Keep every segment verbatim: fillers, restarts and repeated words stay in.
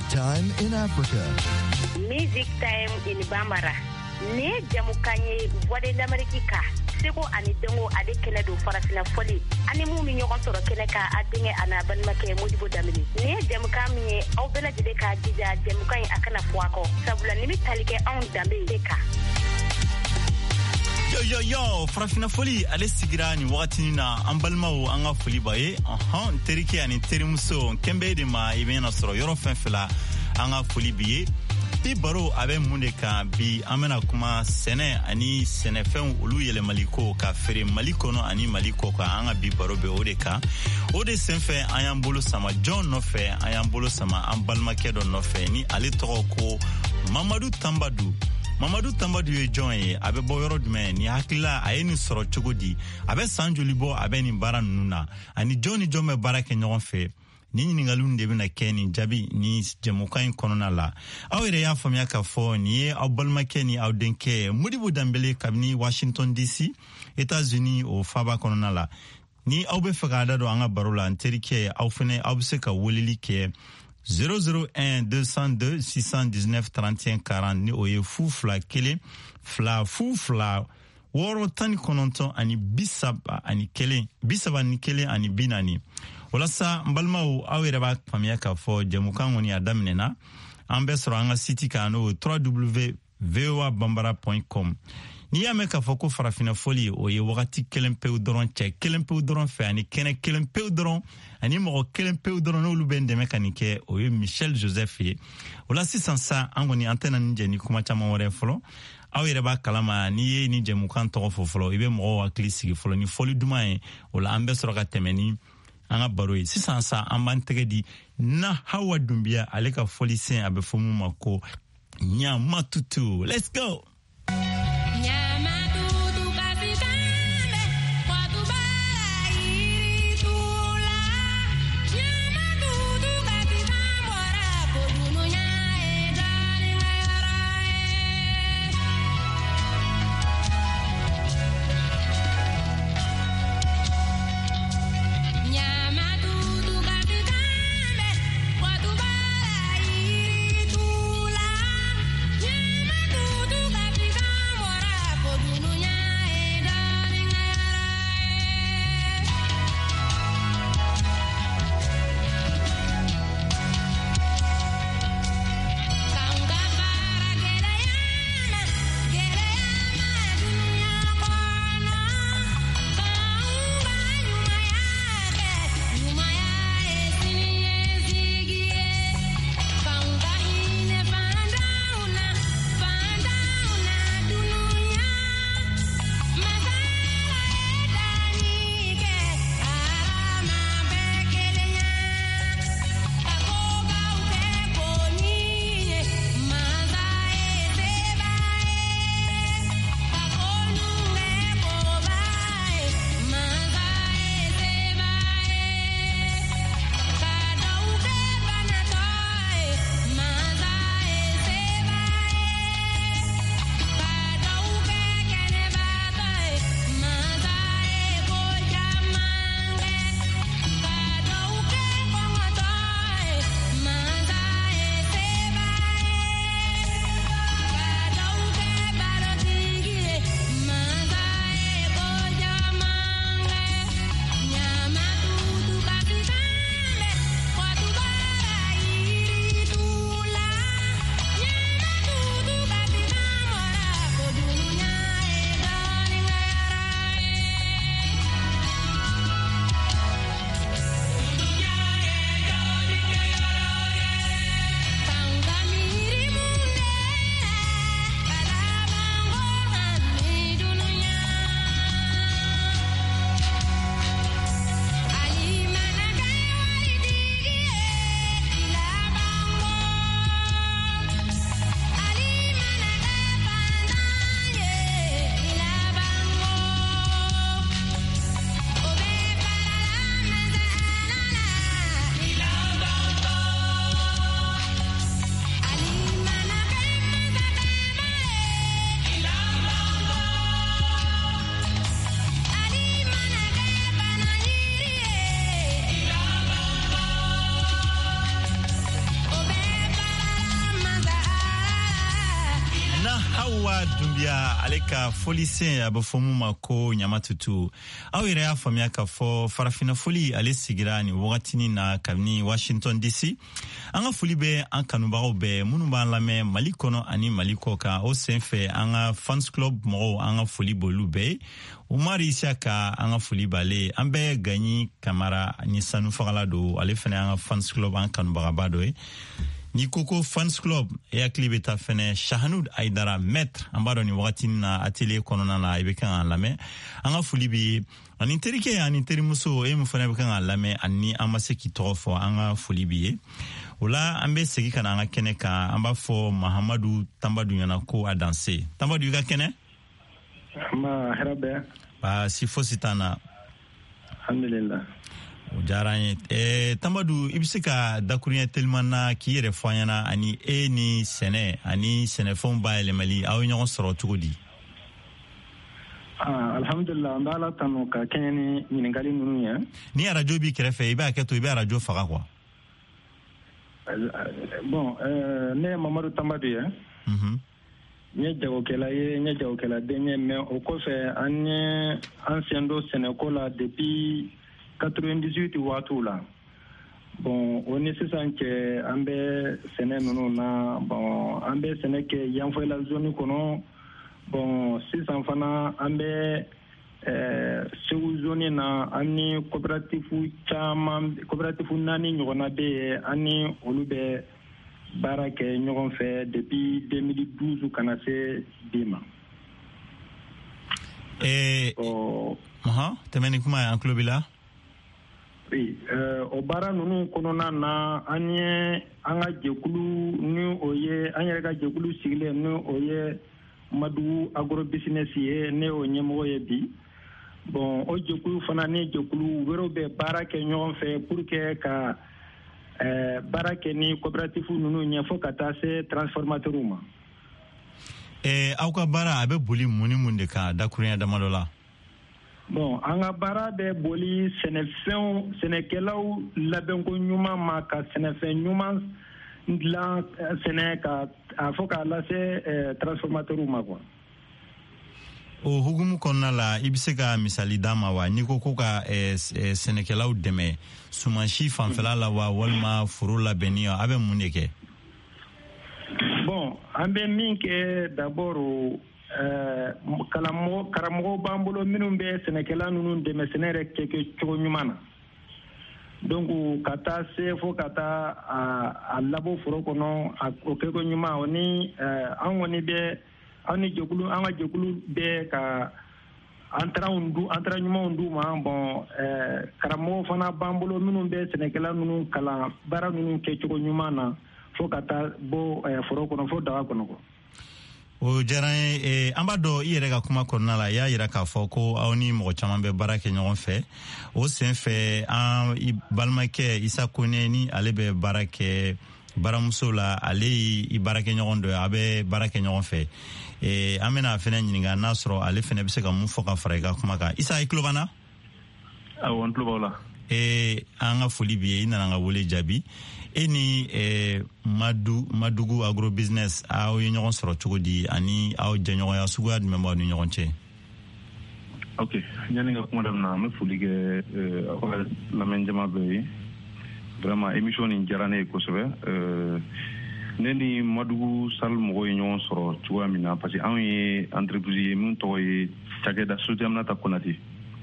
Music Time in Africa. Music Time in Bambara. Ne jamukanye wade d'Amerika. Seko ani dengo ade kele do farafina foli. Ani mu mi nyoko soro kele ka adinge ana banmake Modibo Damini. Ne jamukanye au bela jide ka jija jamukanye akana fuako. Sabula nimi talike on dambe deka. Yo yo yo, farafina foli ale sigira ni wakati na ambalmawo anga foli baye. Aha, terike ani terimuso kembe de ma ibena soro yoro fenfela anga foli biye. Bi baro abe munde ka bi amena kuma sene ani sene fen ulu yele maliko ka fere maliko no ani maliko ka anga bi baro be ode ka ode senfe ayambolo sama John no fe ayambolo sama ambalma kedo no fe ni ali toko ko Mamadou Tambadou Mamadou Tambadou ye John ye abe boyoro dme ni hakila ayeni soro chogodi abe sanjoli bo abe ni bara nuna ani John ni John me bara ke nyon fe ni ningalun de bina keni jabi ni jemukain konona la awere ya famia ka fo ni abalma keni awdenke Modibo Dambele kabni Washington D C États-Unis o faba konona la ni awbe fagada do anga barola anterike awfene awseka wolili ke zéro zéro un deux zéro deux six un neuf trente et un quarante ni oye fu fla kele fla fu fla woro tani kononton ani bisaba ani kele bisaba ni kele ani binani Olasa mbalmao awere ba pamia ka fo jemukan woni adamnena ambe soro anga site ka no w w w point v o a bambara point com ni ya me ka fo ko farafina foli o ye wakati kelempe udron che kelempe udron fe ani kene kelempe udron ani mo kelempe udron no lubende mekanike o ye Michel Joseph ye olasi sansa angoni antena nje ni kuma chama wore folo awere ba kalama ni ye ni jemukan to fo folo ibe mo wa klisi folo ni foli dumae ola ambe soro ka temeni anga baroi sisan sa amban tegedi na hawa dumbia aleka folisen abefomu mako nya matutu. Let's go. What do I Yankuba Dumbia ale ka folisen a bɛ fɔ mun ma ko Ɲamatutu. Aw yɛrɛ y'a faamuya k'a fɔ farafina foli ale sigira ni wagatini na kabini Washington D C. An ka foli bɛ an kanubagaw bɛɛ minnu b'an lamɛn Mali kɔnɔ ani Mali kɔ kan. O senfɛ an ka fans club mɔgɔw an ka foli b'olu bɛɛ. Umar Isaka an ka foli b'ale. An bɛ Gagny Kamara ni sanu fagala don. Ale fana an ka fans club an kanubagaba dɔ ye. Ni koko fans club e akili bɛ taa fɛnɛ Shahanud Aidara maître an b'a dɔn ni wagati na atelier kɔnɔna na i bɛ kan k'a lamɛn. An ka foli bɛ ani terikɛ ani terimuso e min fana bɛ kan k'a lamɛn ani an ma se k'i tɔgɔ fɔ an ka foli b'i ye. O la an bɛ segin ka na an ka kɛnɛ kan an b'a fɔ Mahamadu Tambadu ɲɛna ko a danse. Tambadu i ka kɛnɛ? Ma hɛrɛ bɛ. Baasi fosi t'an na. Alhamdulillah. O diyara n ye. Eh, Tambadu i bɛ se ka dakuruɲɛ teliman na k'i yɛrɛ fɔ an ɲɛna ani e ni sɛnɛ ani sɛnɛfɛnw bayɛlɛmali aw ye ɲɔgɔn sɔrɔ cogo di? Ah, alhamdulillah an bɛ Ala tanu ka kɛɲɛ ni ɲininkali ninnu ye. Ni arajo b'i kɛrɛfɛ i b'a kɛ to i bɛ arajo faga quoi. Bon, euh, ne ye Mamadu Tambadu ye. Mhm. N ye jagokɛla ye, n ye jagokɛladen ye, mais o kɔfɛ an ye an sen don sɛnɛko la depuis quatre-vingt-dix-huit waatiw la. Bon, o ni sisan cɛ an bɛ sɛnɛ ninnu na. Bon, an bɛ sɛnɛ kɛ Yanfoyila zone kɔnɔ. Bon, sisan fana an bɛ eh, Segu zone na an ni coopérative caman coopérative naani ɲɔgɔnna bɛ yen an ni olu bɛ baara kɛ ɲɔgɔn fɛ depuis deux mille douze ka na se bi ma. Eh, oh, aha, tɛmɛ ni kuma ye an tulo b'i la. Oui, euh, o baara ninnu kɔnɔna na an ye an ka jɛkulu ni o ye an yɛrɛ ka jɛkulu sigilen ni o ye Madugu agro business ye ne y'o ɲɛmɔgɔ ye bi. Bon, o jɛkulu fana ni jɛkulu wɛrɛw bɛ baara kɛ ɲɔgɔn fɛ pour que ka eh, baara kɛ ni coopérative ninnu ɲɛ fo ka taa se transformateur ma. Eh, aw ka baara a bɛ boli mun ni mun de kan dakuruɲɛ damadɔ la? Bon, an ka baara bɛ boli sɛnɛfɛnw sɛnɛkɛlaw labɛnko ɲuman ma ka sɛnɛfɛn ɲuman dilan sɛnɛ ka a fɔ k'a lase eh, transformateur ma quoi. O hukumu kɔnɔna la i bɛ se ka misali d'an ma wa n'i ko ko ka eh, eh, sɛnɛkɛlaw dɛmɛ sumansi fanfɛla la wa walima foro labɛnni a bɛ mun de kɛ? Bon, an bɛ min kɛ d'abord eh, kalamɔgɔ karamɔgɔw b'an bolo minnu bɛ sɛnɛkɛla ninnu dɛmɛ sɛnɛ yɛrɛ kɛ cogo ɲuman na. Donc ka taa se fo ka taa a, a labɔ foro kɔnɔ a, o kɛko ɲuman o ni eh, an kɔni bɛ an ni jɛkulu an ka jɛkulu bɛ ka entrant du entrant ɲumanw d'u ma. Bon, eh, karamɔgɔw fana b'an bolo minnu bɛ sɛnɛkɛla ninnu kalan baara ninnu kɛcogo ɲuman na fo ka taa bɔ eh, foro kɔnɔ fo daga kɔnɔ quoi. O diyara n ye. Eh, an b'a dɔn i yɛrɛ ka kuma kɔnɔna la i y'a yira k'a fɔ ko aw ni mɔgɔ caman bɛ baara kɛ ɲɔgɔn fɛ. O sen fɛ an balimakɛ Isa Kone ni ale bɛ baara kɛ baramuso la ale i baarakɛ ɲɔgɔn dɔ ye a bɛ baara kɛ ɲɔgɔn fɛ. Eh, an bɛna fɛnɛ ɲininka n'a sɔrɔ ale fɛnɛ bɛ se ka mun fɔ ka fara i ka kuma kan. Isa i tulo b'an na? Awɔ n tulo b'aw la. Eh, an ka foli b'i ye i nana an ka wele jaabi. E ni eh, Madu, Madugu agro business aw ye ɲɔgɔn sɔrɔ cogo di ani aw jɛɲɔgɔnya suguya jumɛn b'aw ni ɲɔgɔn cɛ? Ok, yani ka kuma daminɛ an bɛ foli kɛ aw ka lamɛnjama bɛɛ ye. Vraiment émission nin diyara ne ye kosɛbɛ. Ne ni Madugu Sall mɔgɔw ye ɲɔgɔn sɔrɔ cogoya min na parce que anw ye entreprise ye min tɔgɔ ye cakɛda Société Aminata Konate.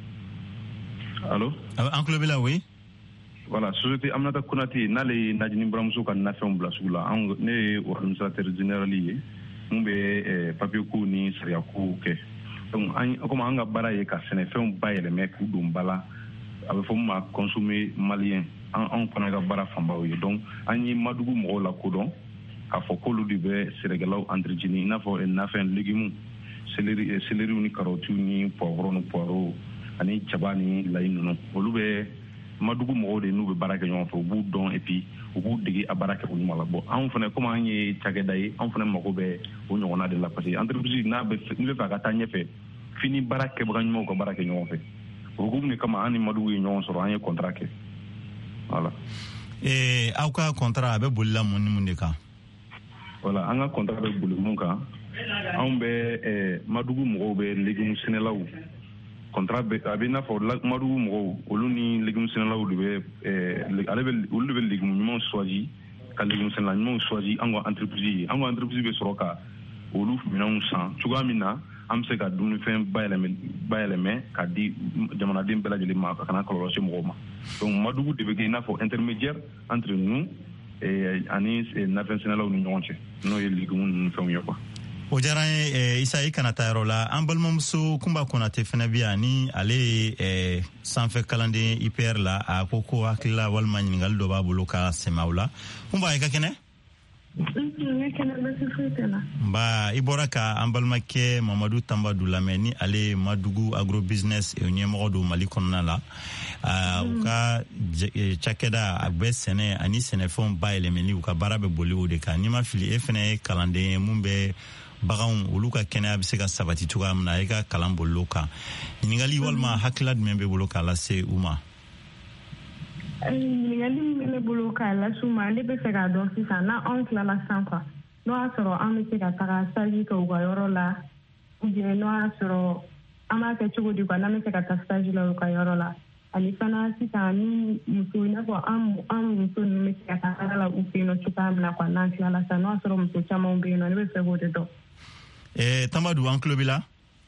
Allo? An tulo b'i la, oui. Voilà, Société Aminata Konate n'ale ye Najini buramuso ka nafɛnw bila sugu la. Ne ye administrateur général ye mun bɛ papier ko ni sariya ko kɛ. Donc an comme an ka baara ye ka sɛnɛfɛnw bayɛlɛmɛ k'u don ba la a bɛ fɔ mun ma consommer malien anw fana ka baara fanbaw ye. Donc an ye Madugu mɔgɔw la kodɔn k'a fɔ k'olu de bɛ sɛnɛkɛlaw entretenu i n'a fɔ nafɛn légumes céleri céleriw ni carottes ni poivrons ni poireaux ani jaba ni layi ninnu olu bɛ Madugu mɔgɔw de n'u bɛ baara kɛ ɲɔgɔn fɛ u b'u dɔn et puis u b'u dege a baara kɛ o ɲuman la. Bon anw fana comme an ye cakɛda ye anw fana mago bɛ o ɲɔgɔnna de la parce que entreprise n'a bɛ n'i bɛ fɛ a ka taa ɲɛfɛ f'i ni baara kɛbaga ɲumanw ka baara kɛ ɲɔgɔn fɛ. O hukumu de kama an ni Madugu ye ɲɔgɔn sɔrɔ an ye contrat kɛ. Voilà. Eh, aw ka contrat a bɛ bolila mun ni mun de kan? Voilà, an ka contrat bɛ boli mun kan anw bɛ Madugu mɔgɔw bɛ légume sɛnɛlaw contrat bɛ a bɛ n'a fɔ Madugu mɔgɔw olu ni légume sɛnɛlaw de bɛ ale bɛ olu de bɛ légume ɲumanw choisi ka légume sɛnɛla ɲumanw choisi an ka entreprise ye an ka entreprise bɛ sɔrɔ ka olu minɛnw san cogoya min na an bɛ se ka dumunifɛn bayɛlɛmɛ bayɛlɛmɛ ka di jamanaden bɛɛ lajɛlen ma ka kana kɔlɔlɔ se mɔgɔw ma donc Madugu de bɛ kɛ i n'a fɔ intermédiaire entre nous ani nafɛn sɛnɛlaw ni ɲɔgɔn cɛ n'o ye légume ninnu fɛnw ye quoi. O diyara n ye Isa i kana taa yɔrɔ la an balimamuso Kunba Konate fana bɛ yan ni ale ye sanfɛ kalanden I P R la a ko ko hakilila walima ɲininkali dɔ b'a bolo ka sɛmɛ aw la Kunba i ka kɛnɛ. Nba i bɔra ka an balimakɛ Mamadu Tanbadu lamɛn ni ale Madugu agro business ɲɛmɔgɔ do Mali kɔnɔna la u ka cakɛda a bɛ sɛnɛ ani sɛnɛfɛnw bayɛlɛmɛli u ka baara bɛ boli o de kan n'i ma fili e fana ye kalanden ye mun bɛ baganw olu ka kɛnɛya bɛ se ka sabati cogoya min na e ka kalan bolilo kan ɲininkali walima hakilila jumɛn bɛ bolo k'a lase u ma. ɲininkali min bɛ ne bolo k'a lase u ma ne bɛ fɛ k'a dɔn sisan na anw tilala san quoi n'o y'a sɔrɔ an bɛ se ka taga stage kɛ u ka yɔrɔ la ou bien n'o y'a sɔrɔ an b'a kɛ cogo di quoi n'an bɛ se ka taa stage la u ka yɔrɔ la ani fana sisan ni muso i n'a fɔ an muso ninnu bɛ se ka taa baara la u fɛ yen nɔ cogoya min na quoi n'an tilala sisan n'o y'a sɔrɔ muso camanw bɛ yen nɔ ne bɛ fɛ k'o de dɔn. Tanbadu an tulo b'i la.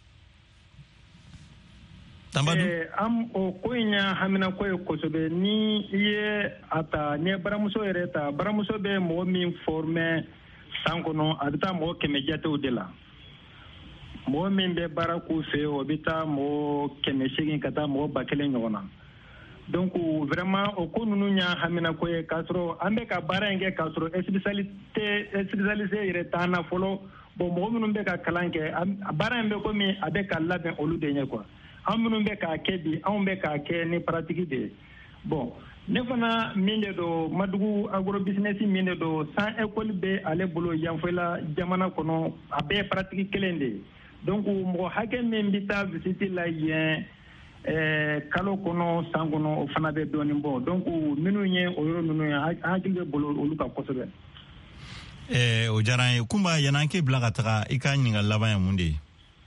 Tanbadu am o ko in ya hamina ko ye kosɛbɛ ni i ye a ta ni ye baramuso yɛrɛ ta baramuso bɛ mɔgɔ min former san kɔnɔ a bɛ taa mɔgɔ kɛmɛ jatew de la mɔgɔ min bɛ baara k'u fɛ o bɛ taa mɔgɔ kɛmɛ seegin ka taa mɔgɔ ba kelen ɲɔgɔn na donc vraiment o ko ninnu y'a hamina ko ye k'a sɔrɔ an bɛ ka baara in kɛ k'a sɔrɔ spécialité spécialisé yɛrɛ t'an na fɔlɔ bon mɔgɔ minnu bɛ ka kalan kɛ baara in bɛ komi a bɛ ka labɛn olu de ɲɛ quoi an minnu bɛ k'a kɛ bi anw bɛ k'a kɛ ni pratique de ye bon ne fana min de don Madugu agro business min de don san école bɛ ale bolo yanfɛla jamana kɔnɔ a bɛɛ pratique kelen de ye donc mɔgɔ hakɛ min bɛ taa visite la yen kalo kɔnɔ san kɔnɔ o fana bɛ dɔɔnin bɔ donc minnu ye o yɔrɔ ninnu ye an hakili bɛ bolo olu kan kosɛbɛ. o diyara n ye Kunba yan'an k'i bila ka taga i ka ɲininkali laban ye mun de ye.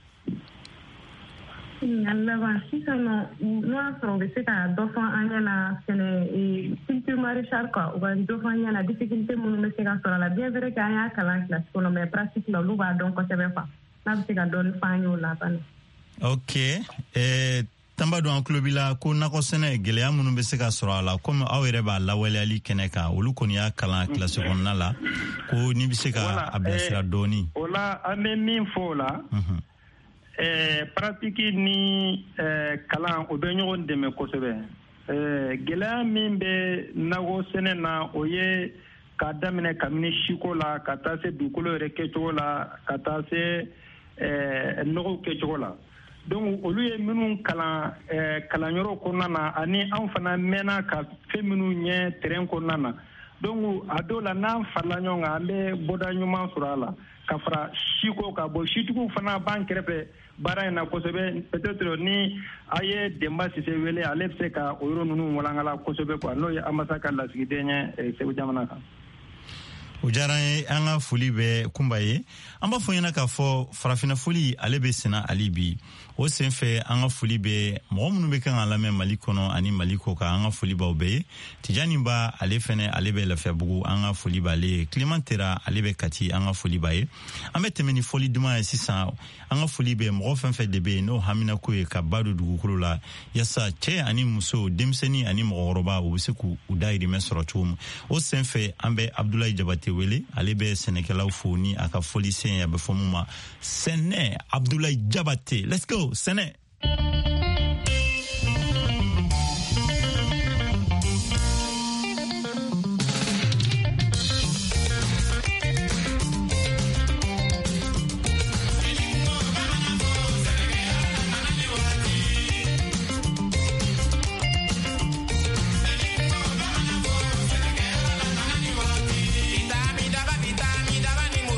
ɲininkali laban sisan nɔ n'o y'a sɔrɔ u bɛ se ka dɔ fɔ an ɲɛna sɛnɛ culture maraîchage quoi u ka dɔ fɔ an ɲɛna difficulté minnu bɛ se ka sɔrɔ a la bien vrai que an y'a kalan kilasi kɔnɔ mais pratique la olu b'a dɔn kosɛbɛ quoi n'a bɛ se ka dɔɔnin fɔ an ye o la fana. ok Tanbadu an tulo b'i la ko nakɔ sɛnɛ gɛlɛya minnu bɛ se ka sɔrɔ a la komi aw yɛrɛ b'a lawaleyali kɛnɛ kan olu kɔni y'a kalan kilasi kɔnɔna la ko n'i bɛ se ka a bilasira dɔɔnin. o la an bɛ min fɔ o la pratique ni kalan o bɛ ɲɔgɔn dɛmɛ kosɛbɛ gɛlɛya min bɛ nakɔ sɛnɛ na o ye k'a daminɛ kabini siko la ka taa se dugukolo yɛrɛ kɛcogo la ka taa se nɔgɔw kɛcogo la donc olu ye minnu kalan kalanyɔrɔ kɔnɔna na ani anw fana mɛnna ka fɛn minnu ɲɛ terrain kɔnɔna na donc a dɔw la n'an farala ɲɔgɔn kan an bɛ bɔda ɲuman sɔrɔ a la ka fara siko ka bɔ sitigiw fana b'an kɛrɛfɛ baara in na kosɛbɛ peut-être ni a ye Denba Sise wele ale bɛ se ka o yɔrɔ ninnu walankala kosɛbɛ quoi n'o ye Amasa ka lasigiden ye Segu jamana kan. o diyara n ye an ka foli bɛ Kunba ye an b'a fɔ ɲɛna k'a fɔ farafina foli ale bɛ senna hali bi o sen fɛ an ka foli bɛ mɔgɔ minnu bɛ kan ka lamɛn Mali kɔnɔ ani Mali kɔ kan an ka foli b'aw bɛɛ ye Tijani Ba ale fɛnɛ ale bɛ Lafiyabugu an ka foli b'ale ye Clément Tera ale bɛ Kati an ka foli b'a ye an bɛ tɛmɛ ni foli duman ye sisan an ka foli bɛ mɔgɔ fɛn fɛn de bɛ yen n'o hamina ko ye ka ba don dugukolo la yasa cɛ ani muso denmisɛnnin ani mɔgɔkɔrɔba u bɛ se k'u dahirimɛ sɔrɔ cogo min o sen fɛ an bɛ Abdoulaye Jabate wele ale bɛ sɛnɛkɛlaw fo ni a ka foli sen a bɛ fɔ mun ma sɛnɛ Abdoulaye Jabate let's go sɛnɛ.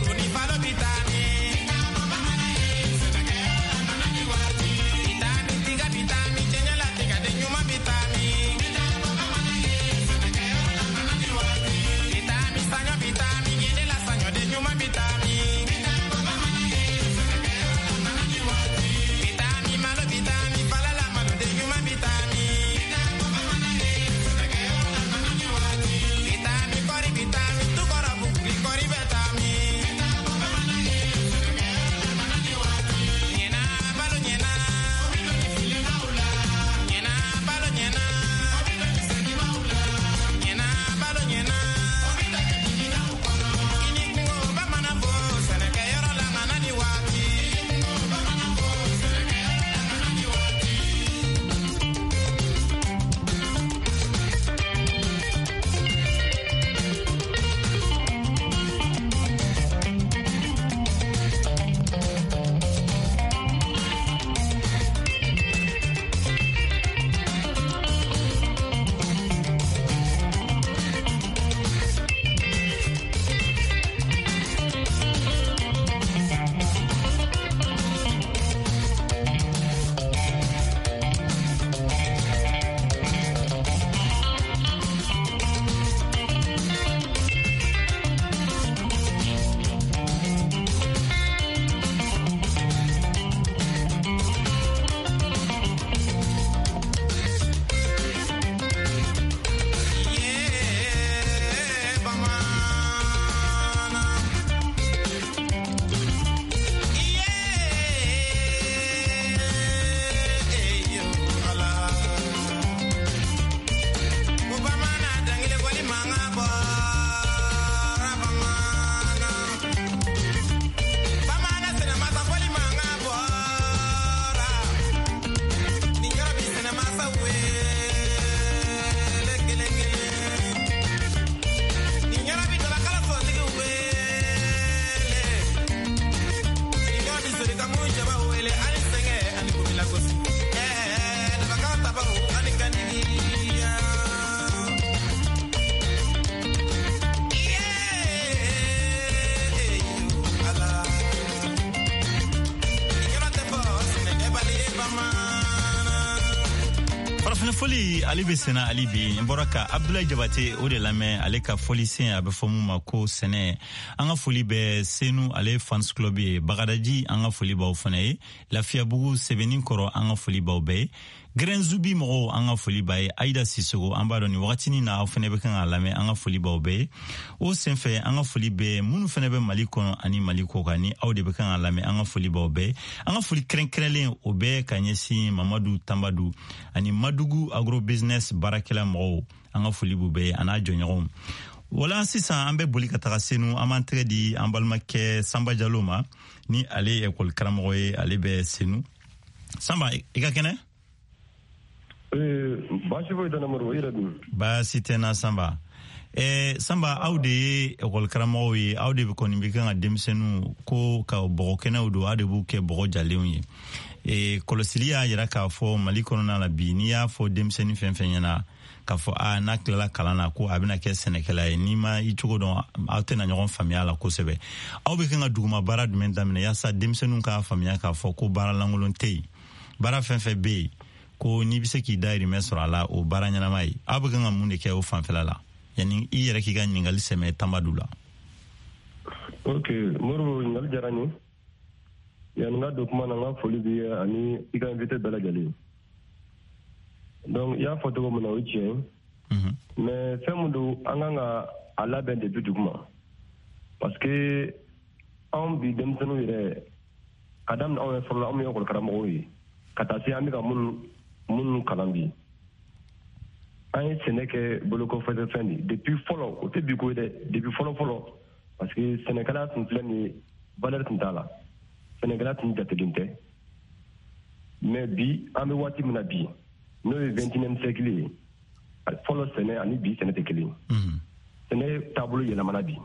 Itani foli ali be sena ali bi mboraka Abdoulaye Jabate o de lamɛ ale ka foli sen a be fɔ mu ma ko sɛnɛ an ka foli bɛ Senu ale fans club ye Bagadaji an ka foli baw fana ye Lafiyabugu Sɛbɛnni kɔrɔ an ka foli baw bɛ Grenzubi mɔgɔw an ka foli ba ye Aida Sisogo an b'a dɔn ni wagati na aw fana bɛ kan ka lamɛn an ka foli baw bɛ o senfɛ an ka foli bɛ minnu fana bɛ Mali kɔnɔ ani Mali kɔ kan ni aw de bɛ kan ka lamɛn an ka foli baw bɛ an ka foli kɛrɛnkɛrɛnlen o bɛ ka ɲɛsin Mamadu Tambadu ani Madugu agro business barakɛla mɔgɔw an ka foli b'u bɛ an'a jɔɲɔgɔnw wala sisan an bɛ boli ka taga Senu an b'an tɛgɛ di an balimakɛ Samba Jalo ma ni ale ye école karamɔgɔ ye ale bɛ Senu Samba i ka kɛnɛ baasi foyi tɛ na Modibo i yɛrɛ dun baasi tɛ na Samba eh, Samba aw de ye école karamɔgɔw ye aw de kɔni bɛ kan ka denmisɛnninw ko ka bɔgɔ kɛnɛw don aw de b'u kɛ bɔgɔ jalenw ye eh, kɔlɔsili y'a jira k'a fɔ Mali kɔnɔna la bi n'i y'a fɔ denmisɛnnin fɛn fɛn ɲɛna k'a fɔ a n'a tilala kalan na ko a bɛna kɛ sɛnɛkɛla ye n'i ma i cogo dɔn aw tɛna ɲɔgɔn faamuya la kosɛbɛ aw bɛ kan ka duguma baara jumɛn daminɛ yaasa denmisɛnninw k'a faamuya k'a fɔ ko baara lankolon tɛ yen baara fɛn fɛn bɛ yen ko n'i bɛ se k'i dayirimɛ sɔrɔ a la o baara ɲɛnama ye aw bɛ kan ka mun de kɛ o fanfɛla la yanni i yɛrɛ k'i ka ɲininkali sɛmɛ Tambadu la. ok Modibo ɲininkali diyara n ye yanni n ka don kuma na n ka foli b'i ye ani i ka invité bɛɛ lajɛlen donc i y'a fɔ cogo min na o ye tiɲɛ ye mais fɛn min don an kan ka a labɛn depuis duguma parce que anw bi denmisɛnninw yɛrɛ ka daminɛ anw ye fɔlɔ anw ye école karamɔgɔw ye ka taa se an bɛ ka minnu minnu kalan bi an ye sɛnɛ kɛ bolokɔfɛtɔ fɛn de depuis fɔlɔ o tɛ bi ko ye dɛ depuis fɔlɔ fɔlɔ parce que sɛnɛkɛla tun filɛ nin ye valeur tun t'a la sɛnɛkɛla tun jatelen tɛ mais bi an bɛ waati min na bi n'o ye vingt et unième siècle ye fɔlɔ sɛnɛ ani bi sɛnɛ tɛ kelen ye sɛnɛ taabolo yɛlɛmana bi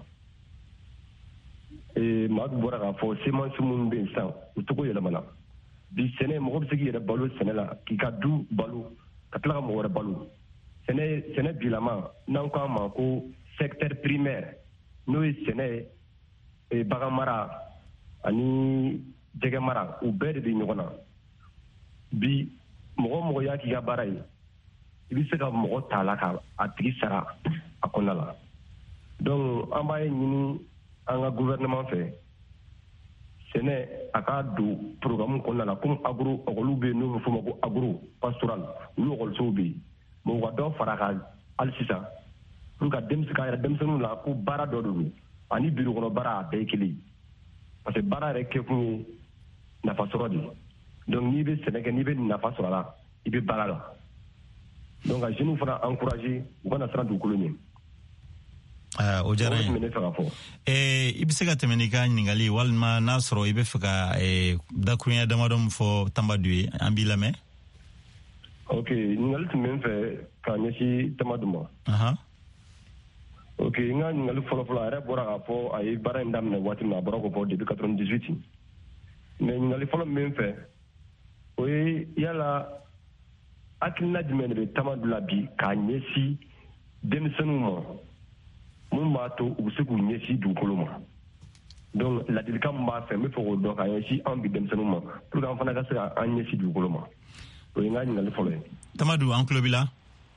Madu bɔra k'a fɔ semansi minnu bɛ yen sisan u cogo yɛlɛmana bi sɛnɛ mɔgɔ bɛ se k'i yɛrɛ balo sɛnɛ la k'i ka du balo ka tila ka mɔgɔ wɛrɛ balo sɛnɛ sɛnɛ bilama n'an k'a ma ko secteur primaire n'o ye sɛnɛ ye bagan mara ani jɛgɛ mara u bɛɛ de bɛ ɲɔgɔn na bi mɔgɔ mɔgɔ y'a k'i ka baara ye i bɛ se ka mɔgɔ t'a la ka a tigi sara a kɔnɔna la donc an b'a ye ɲini an ka gouvernement fɛ sɛnɛ a ka don programme kɔnɔna la comme agro ɔkɔliw bɛ yen n'o bɛ fɔ o ma ko agro pastoral olu ɔkɔlisow bɛ yen mais u ka dɔ fara a kan hali sisan pour que denmisɛn k'a yɛrɛ denmisɛnninw la ko baara dɔ de don ani biro kɔnɔ baara a bɛɛ ye kelen ye parce que baara yɛrɛ kɛkun ye nafa sɔrɔ de donc n'i bɛ sɛnɛ kɛ n'i bɛ nafa sɔrɔ a la i bɛ baara la donc ka jeunes fana encourager u kana siran dugukolo ɲɛ. Uh, o diyara n ye i bɛ se ka tɛmɛ n'i ka ɲininkali walima n'a sɔrɔ i bɛ fɛ ka dakurunya damadɔ min fɔ Tambadu ye an b'i lamɛn. ok ɲininkali tun bɛ n fɛ k'a ɲɛsin Tambadu ma. Uh-huh. ok n ka ɲininkali fɔlɔfɔlɔ a yɛrɛ bɔra k'a fɔ a ye baara in daminɛ waati min na a bɔra k'o fɔ depuis quatre-vingt-dix-huit mais ɲininkali fɔlɔ min bɛ n fɛ o ye yala hakilina jumɛn de bɛ Tambadu la bi k'a ɲɛsin denmisɛnninw ma mun b'a to u bɛ se k'u ɲɛsin dugukolo ma donc ladilikan min b'a fɛ n bɛ fɛ k'o dɔn k'a ɲɛsin an bi denmisɛnninw ma pour que an fana ka se k'an ɲɛsin dugukolo ma o ye n ka ɲininkali fɔlɔ ye. Tambadu an tulo b'i la.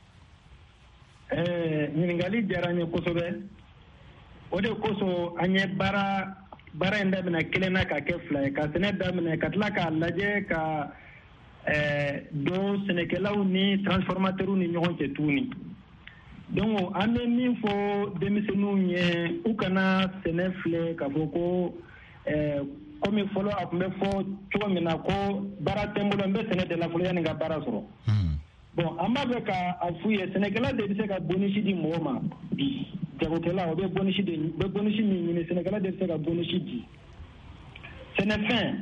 ɛɛ ɲininkali diyara n ye kosɛbɛ o de kosɔn an ye baara baara in daminɛ kelen na ka kɛ fila ye ka sɛnɛ daminɛ ka tila k'a lajɛ ka ɛɛ don sɛnɛkɛlaw ni transformateurs ni ɲɔgɔn cɛ tuguni. donc an bɛ min fɔ denmisɛnninw ye u kana sɛnɛ filɛ k'a fɔ ko ɛɛ komi fɔlɔ a tun bɛ fɔ cogo min na ko baara tɛ n bolo n bɛ sɛnɛ de la fɔlɔ yanni ka baara sɔrɔ. bon an b'a fɛ k'a f'u ye sɛnɛkɛla de bɛ se ka bonus di mɔgɔ ma bi jagokɛla o bɛ bonus de u bɛ bonus min ɲini sɛnɛkɛla de bɛ se ka bonus di sɛnɛfɛn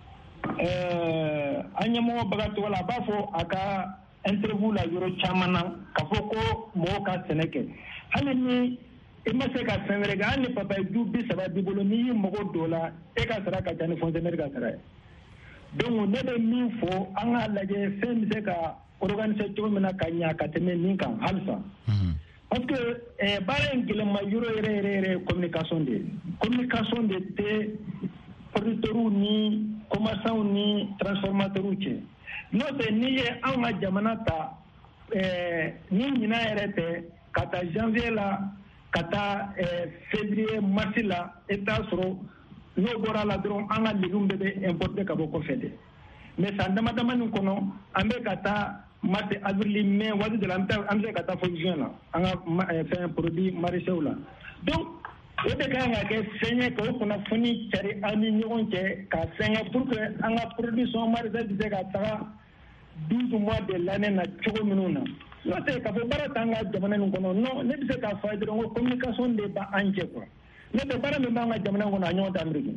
ɛɛ an ɲɛmɔgɔ Bagatogo la a b'a fɔ a ka interview la yɔrɔ caman na k'a fɔ ko mɔgɔw ka sɛnɛ kɛ hali ni i ma se ka fɛn wɛrɛ kɛ hali ni papaye du bi saba b'i bolo n'i y'i mago don o la e ka sara ka ca ni fonctionnaire ka sara ye donc ne bɛ min fɔ an k'a lajɛ fɛn bɛ se ka organiser cogo min na ka ɲɛ ka tɛmɛ nin kan halisa parce que eh, baara in gɛlɛnma yɔrɔ yɛrɛ yɛrɛ yɛrɛ communication de communication de tɛ producteurs ni commerçants ni transformateurs cɛ n'o tɛ n'i ye anw ka jamana ta ni ɲina yɛrɛ tɛ ka taa janvier la ka taa février mars la i t'a sɔrɔ n'o bɔra la dɔrɔn an ka légume bɛɛ bɛ importer ka bɔ kɔfɛ de mais san dama dama nin kɔnɔ an bɛ ka taa mars avril mai waati de la an bɛ se ka taa fo juin la an ka fɛn produit maraîchers la donc o de kan ka kɛ fɛn ye k'o kunnafoni cari an ni ɲɔgɔn cɛ ka fɛngɛ pour que an ka production maraîchère bɛ se ka taga douze mois de l'année na cogo minnu na n'o tɛ k'a fɔ baara t'an ka jamana nin kɔnɔ non ne bɛ se k'a fɔ a ye dɔrɔn ko communication de b'an cɛ quoi n'o tɛ baara min b'an ka jamana kɔnɔ a ɲɔgɔn tɛ Ameriki.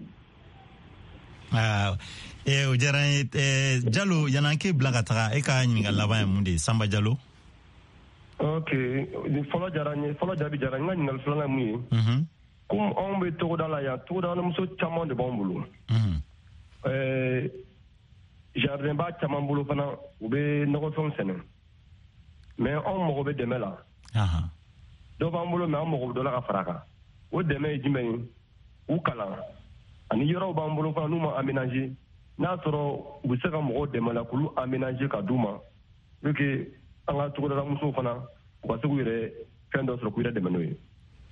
aa ee o diyara n ye ɛɛ Jalo yan'an k'e bila ka taga e ka ɲininkali laban ye mun de ye Sanba Jalo. ok fɔlɔ diyara n ye fɔlɔ jaabi diyara n ka ɲininkali filanan ye mun ye. komi anw bɛ togoda la yan togodamuso caman de b'anw bolo. ɛɛ jardin ba caman bolo fana u bɛ nɔgɔfɛnw sɛnɛ mais anw mago bɛ dɛmɛ la. dɔw b'an bolo mais an mago bɛ dɔ la ka fara a kan o dɛmɛ ye jumɛn ye u kalan ani yɔrɔw b'an bolo fana n'u ma aménager n'a sɔrɔ u bɛ se ka mɔgɔw dɛmɛ la k'olu aménager ka d'u ma pour que an ka togodalamusow fana u ka se k'u yɛrɛ fɛn dɔ sɔrɔ k'u yɛrɛ dɛmɛ n'o ye.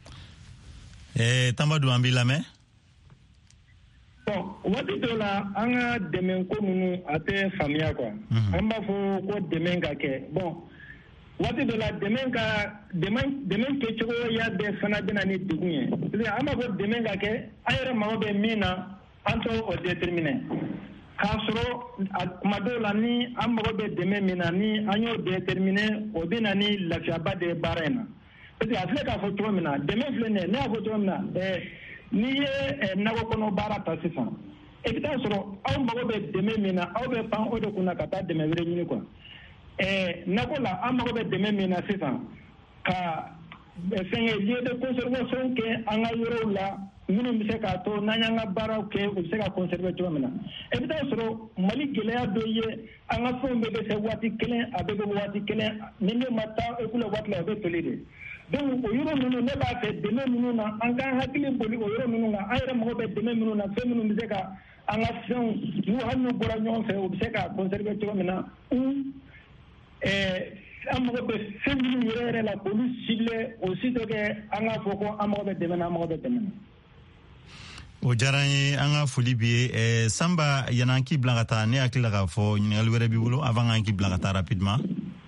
ɛɛ Tambadou an b'i lamɛn. bon waati dɔ la an ka dɛmɛ ko ninnu a tɛ faamuya quoi an b'a fɔ ko dɛmɛ ka kɛ bon waati dɔ la dɛmɛ ka dɛmɛ dɛmɛ kɛcogoya bɛɛ fana bɛ na ni degun ye parce que an b'a fɔ dɛmɛ ka kɛ an yɛrɛ mago bɛ min na an t'o o déterminer k'a sɔrɔ a tuma dɔw la ni an mago bɛ dɛmɛ min na ni an y'o déterminer o bɛ na ni lafiyaba de ye baara in na parce que a filɛ k'a fɔ cogo min na dɛmɛ filɛ nin ye ne y'a fɔ cogo min na ɛɛ n'i ye nakɔ kɔnɔ baara ta sisan i bɛ taa sɔrɔ aw mago bɛ dɛmɛ min na aw bɛ pan o de kunna ka taa dɛmɛ wɛrɛ ɲini quoi ɛɛ nakɔ la an mago bɛ dɛmɛ min na sisan ka fɛnkɛ lieu de conservation kɛ an ka yɔrɔw la minnu bɛ se k'a to n'an y'an ka baaraw kɛ u bɛ se ka conserver cogo min na i bɛ taa sɔrɔ Mali gɛlɛya dɔ ye an ka fɛnw bɛɛ bɛ kɛ waati kelen a bɛɛ bɛ kɛ waati kelen ni ne ma taa école waati la o bɛ toli de. donc o yɔrɔ ninnu ne b'a fɛ dɛmɛ minnu na an k'an hakili boli o yɔrɔ ninnu kan an yɛrɛ mago bɛ dɛmɛ minnu na fɛn minnu bɛ se ka an ka fɛnw n'u hali n'u bɔra ɲɔgɔn fɛ u bɛ se ka conserver cogo min na ou ɛɛ an mago bɛ fɛn minnu yɛrɛ yɛrɛ la k'olu cibler o si tɛ kɛ an k'a fɔ ko an mago bɛ dɛmɛ na an mago bɛ dɛmɛ na. o diyara n ye an ka foli b'i ye ɛɛ Sanba yan'an k'i bila ka taa ne hakili la k'a fɔ ɲininkali wɛrɛ b'i bolo avant k'an k'i bila ka taa rapidement.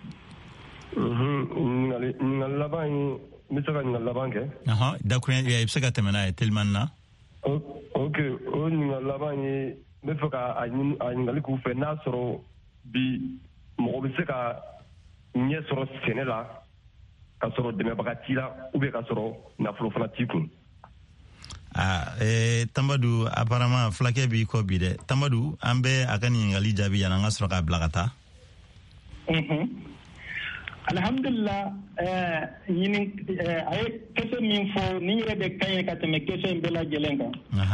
ɲininkali ɲininkali laban ye n bɛ se ka ɲininkali laban kɛ. d'accord i bɛ se ka tɛmɛ n'a ye telimani na. ok o ɲininkali laban ye n bɛ fɛ ka a ɲininkali k'u fɛ n'a sɔrɔ bi mɔgɔ bɛ se ka ɲɛ sɔrɔ sɛnɛ la ka sɔrɔ dɛmɛbaga t'i la ou bien ka sɔrɔ nafolo fana t'i kun. ah eh Tambadou apparemment fulakɛ b'i kɔ bi dɛ Tambadou an bɛ a ka ɲininkali jaabi yan an ka sɔrɔ k'a bila ka taa. alhamdulillah ɛɛ ɲini a ye question min fɔ nin yɛrɛ de ka ɲi ka tɛmɛ question in bɛɛ lajɛlen kan.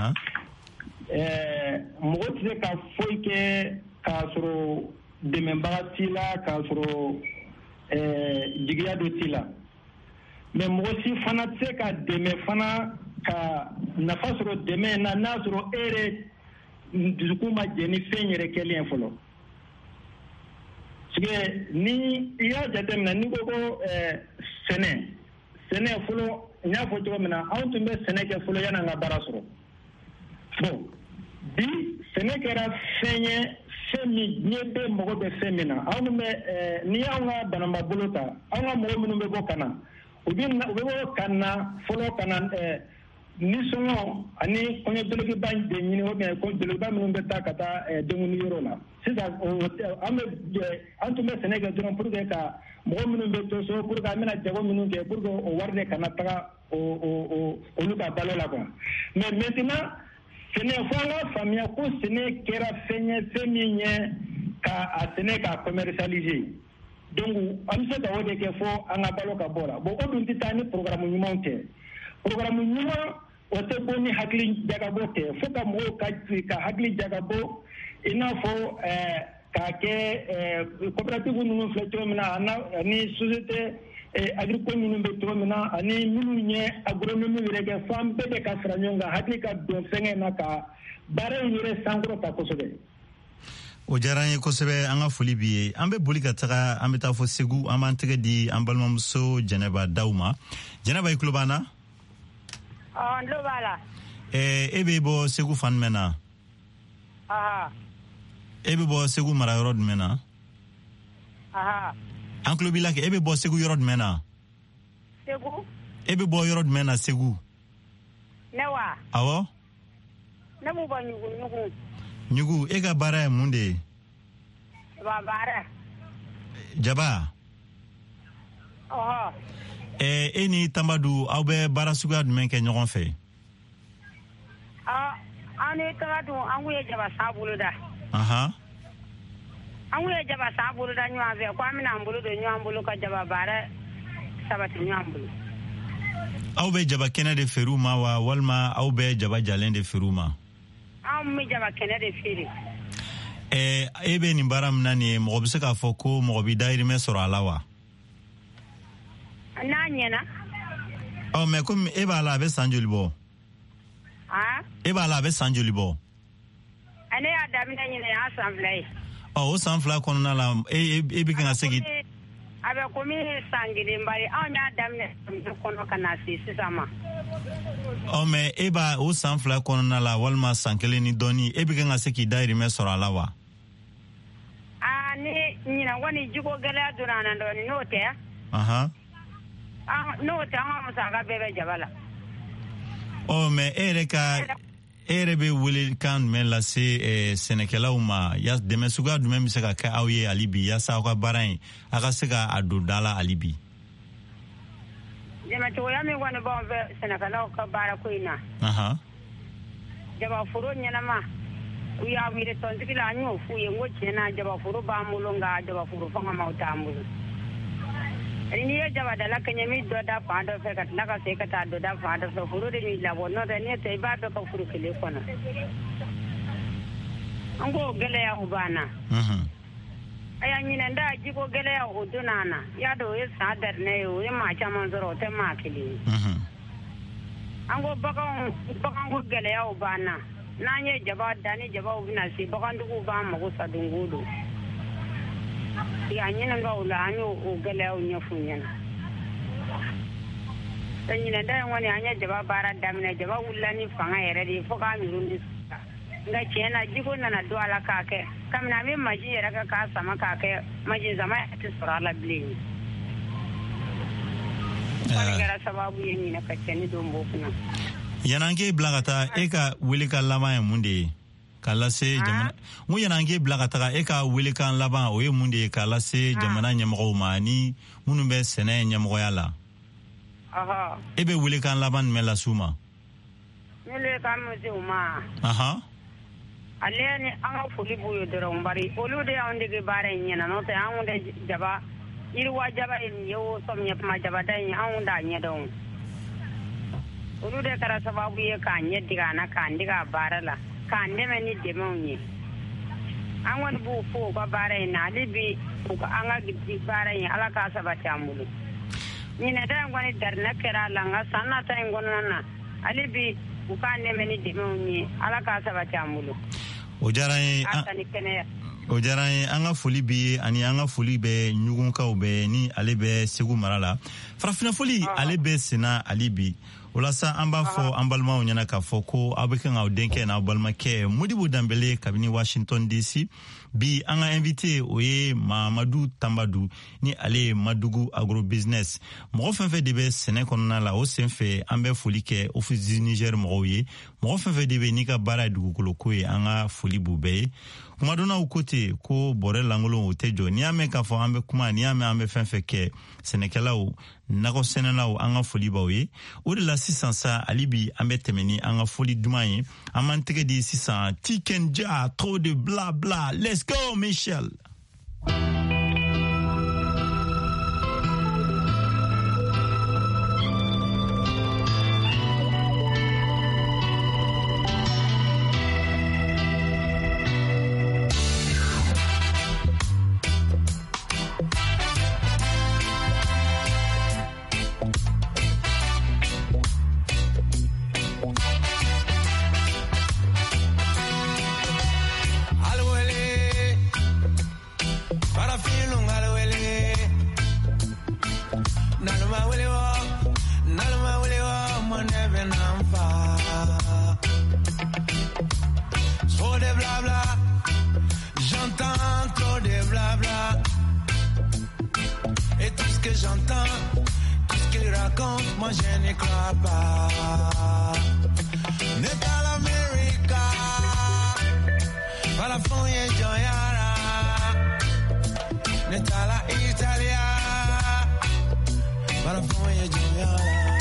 ɛɛ mɔgɔ tɛ se ka foyi kɛ k'a sɔrɔ dɛmɛbaga t'i la k'a sɔrɔ ɛɛ jigiya dɔ t'i la mais mɔgɔ si fana tɛ se ka dɛmɛ fana ka nafa sɔrɔ dɛmɛ na n'a sɔrɔ e yɛrɛ dusukun ma jɛ ni fɛn yɛrɛ kɛlen ye fɔlɔ. parce que ni i y'a jateminɛ n'i ko ko ɛɛ sɛnɛ sɛnɛ fɔlɔ n y'a fɔ cogo min na anw tun bɛ sɛnɛ kɛ fɔlɔ yan'an ka baara sɔrɔ bon bi sɛnɛ kɛra fɛn ye fɛn min diɲɛ bɛɛ mago bɛ fɛn min na anw bɛ ɛɛ n'i y'anw ka bananba bolo ta anw ka mɔgɔ minnu bɛ bɔ ka na u bɛ na u bɛ bɔ ka na fɔlɔ ka na ɛɛ nisɔngɔ ani kɔɲɔdelegiba de ɲini o bien kɔɲɔdelegiba minnu bɛ taa ka taa denguni yɔrɔ la sisan an bɛ an tun bɛ sɛnɛ kɛ dɔrɔn pour que ka mɔgɔ minnu bɛ to so pour que an bɛna jago minnu kɛ pour que o wari de kana taga o o olu ka balo la quoi mais maintenant sɛnɛ fo an ka faamuya ko sɛnɛ kɛra fɛn ye fɛn min ye ka a sɛnɛ k'a commercialiser donc an bɛ se ka o de kɛ fo an ka balo ka bɔ la bon o dun tɛ taa ni programme ɲumanw tɛ programme ɲuman o tɛ bɔ ni hakili jagabɔ tɛ fo ka mɔgɔw ka ka hakili jagabɔ i n'a fɔ ɛɛ k'a kɛ ɛɛ coopérative ninnu filɛ cogo min na ani société agricole minnu bɛ cogo min na ani minnu ye agronomie yɛrɛ kɛ fo an bɛɛ de ka fara ɲɔgɔn kan hakili ka don fɛngɛ na ka baara in yɛrɛ sankɔrɔta kosɛbɛ. o diyara ye kosɛbɛ an ka foli bi ye an bɛ boli ka taga an bɛ taa fɔ segu an b'an tɛgɛ di an balimamuso jɛnɛba daw ma jɛnɛba i tulo b'an na ɔ n tulo b'a la ɛɛ e bɛ bɔ segu fan jumɛn na aha e bɛ bɔ segu mara yɔrɔ jumɛn na aha an tulo b'i la kɛ e bɛ bɔ segu yɔrɔ jumɛn na segu e bɛ bɔ yɔrɔ jumɛn na segu ne wa awɔ ne b'u bɔ ɲugu ɲugu ɲugu e ka baara ye mun de ye ba baara jaba ɔhɔ ɛɛ e ni Tambadou aw bɛ baara suguya jumɛn kɛ ɲɔgɔn fɛ ɔ an ni Tambadou an kun ye jaba san bolo da ahan an kun ye jaba san bolo da ɲɔgɔn fɛ ko an bɛna an bolo don ɲɔgɔn bolo ka jaba baara sabati ɲɔgɔn bolo aw bɛ jaba kɛnɛ de feere u ma wa walima aw bɛ jaba jalen de feere u ma an bɛ jaba kɛnɛ de feere ɛɛ e bɛ nin baara min na nin ye mɔgɔ bɛ se k'a fɔ ko mɔgɔ bɛ dahirimɛ sɔrɔ a la wa n'a ɲɛna ɔ mɛ komi e b'a la a bɛ san joli bɔ han e b'a la a bɛ san joli bɔ ne y'a daminɛ ɲinɛ yan san fila ye ɔ o san fila kɔnɔna la e e bɛ kan ka segin a bɛ komi san kelen bari anw y'a daminɛ kɔnɔ ka na se sisan ma ɔ mɛ e b'a o san fila kɔnɔna la walima san kelen ni dɔɔnin e bɛ kan ka se k'i dahirimɛ sɔrɔ a la wa aa ni ɲinan kɔni jiko gɛlɛya donna an na dɔɔnin n'o tɛ ahan n'o tɛ an ka musaka bɛɛ bɛ jaba la ɔ mɛ e yɛrɛ ka e yɛrɛ bɛ welekan jumɛn lase ɛɛ sɛnɛkɛlaw ma ya dɛmɛ suguya jumɛn bɛ se ka kɛ aw ye hali bi yaasa aw ka baara in a ka se ka a don da la hali bi dɛmɛcogoya min kɔni b'anw fɛ sɛnɛkɛlaw ka baara ko in na ahan jabaforo ɲɛnama u y'a wele tɔntigi la an y'o f'u ye n ko tiɲɛna jabaforo b'an bolo nka jabaforo fangamaw t'an bolo n'i ye jabadala kɛɲɛ min dɔ da fan dɔ fɛ ka tila ka segin ka taa dɔ da fan dɔ fɛ foro de b'i labɔ n'o tɛ n'e tɛ i b'a bɛɛ ka furu kelen kɔnɔ an k'o gɛlɛya o b'an na a y'a ɲinɛ da jiko gɛlɛya o donna an na i y'a dɔn o ye san darinɛ ye o ye maa caman sɔrɔ o tɛ maa kelen ye an ko baganw baganko gɛlɛya o b'an na n'an ye jaba da ni jabaw bɛna se bagantigiw b'an mago sa don o don a ɲinɛnkaw la an y'o gɛlɛyaw ɲɛf'u ɲɛna ɲinɛ da in kɔni an ye jaba baara daminɛ jaba wulila ni fanga yɛrɛ de ye fo k'a miiri ni nka tiɲɛ na jiko nana don a la k'a kɛ kabini an bɛ masin yɛrɛ kɛ k'a sama k'a kɛ masin sama yɛrɛ tɛ sɔrɔ a la bilen fɔli kɛra sababu ye ɲinɛ ka cɛnni don mɔgɔw kunna yan'an k'e bila ka taa e ka welekan laban ye mun de ye k'a lase jamana n ko yan'an k'e bila ka taga e ka welekan laban o ye mun de ye k'a lase jamana ɲɛmɔgɔw ma ni minnu bɛ sɛnɛ ɲɛmɔgɔya la e bɛ welekan laban jumɛn lase u ma ne le ka misi u ma ahan ale ni an ka foli b'u ye dɔrɔn bari olu de y'anw dege baara in ɲɛna n'o tɛ anw de jaba yiriwa jaba ye nin ye o samiyɛ kuma jabada in anw t'a ɲɛdɔn olu de kɛra sababu ye k'an ɲɛ dege an na k'an dege a baara la k'an dɛmɛ ni dɛmɛw ye an kɔni b'u fo u ka baara in na ale bi an ka baara in ala k'a sabati an bolo ɲinɛta in kɔni darinɛ kɛra a la nka san nata in kɔnɔna na ale bi u k'an dɛmɛ ni dɛmɛw ye ala k'a sabati an bolo o diyara n ye o diyara n ye an ka foli bi ani an ka foli bɛ ɲugunkaw bɛɛ ni ale bɛ segu mara la farafinna foli ale bɛ senna ale bi walasa an b'a fɔ an balimaw ɲɛna k'a fɔ ko aw bɛ kan k'aw denkɛ n'aw balimakɛ Modibo Danbele kabini Washington D C bi an ka invité o ye Mamadou Tambadou ni ale ye Madugu Agro Business mɔgɔ fɛn fɛn de bɛ sɛnɛ kɔnɔna la o sen fɛ an bɛ foli kɛ Office du Niger mɔgɔw ye mɔgɔ fɛn fɛn de bɛ n'i ka baara ye dugukolo ko ye an ka foli b'u bɛɛ ye kuma dɔnnaw ko ten ko bɔrɛ lankolon o tɛ jɔ n'i y'a mɛn k'a fɔ an bɛ kuma n'i y'a mɛn an bɛ fɛn fɛn kɛ sɛnɛkɛlaw nakɔ sɛnɛlaw an ka foli b'aw ye o de la sisan sa hali bi an bɛ tɛmɛ ni an ka foli duman ye an b'an tɛgɛ di sisan Tikenja trop de bla bla let's go Michel. moi je n'y crois pas. N'est pas l'Amérique, pas la folie gioiara. N'est pas la Italia, pas la folie gioiara.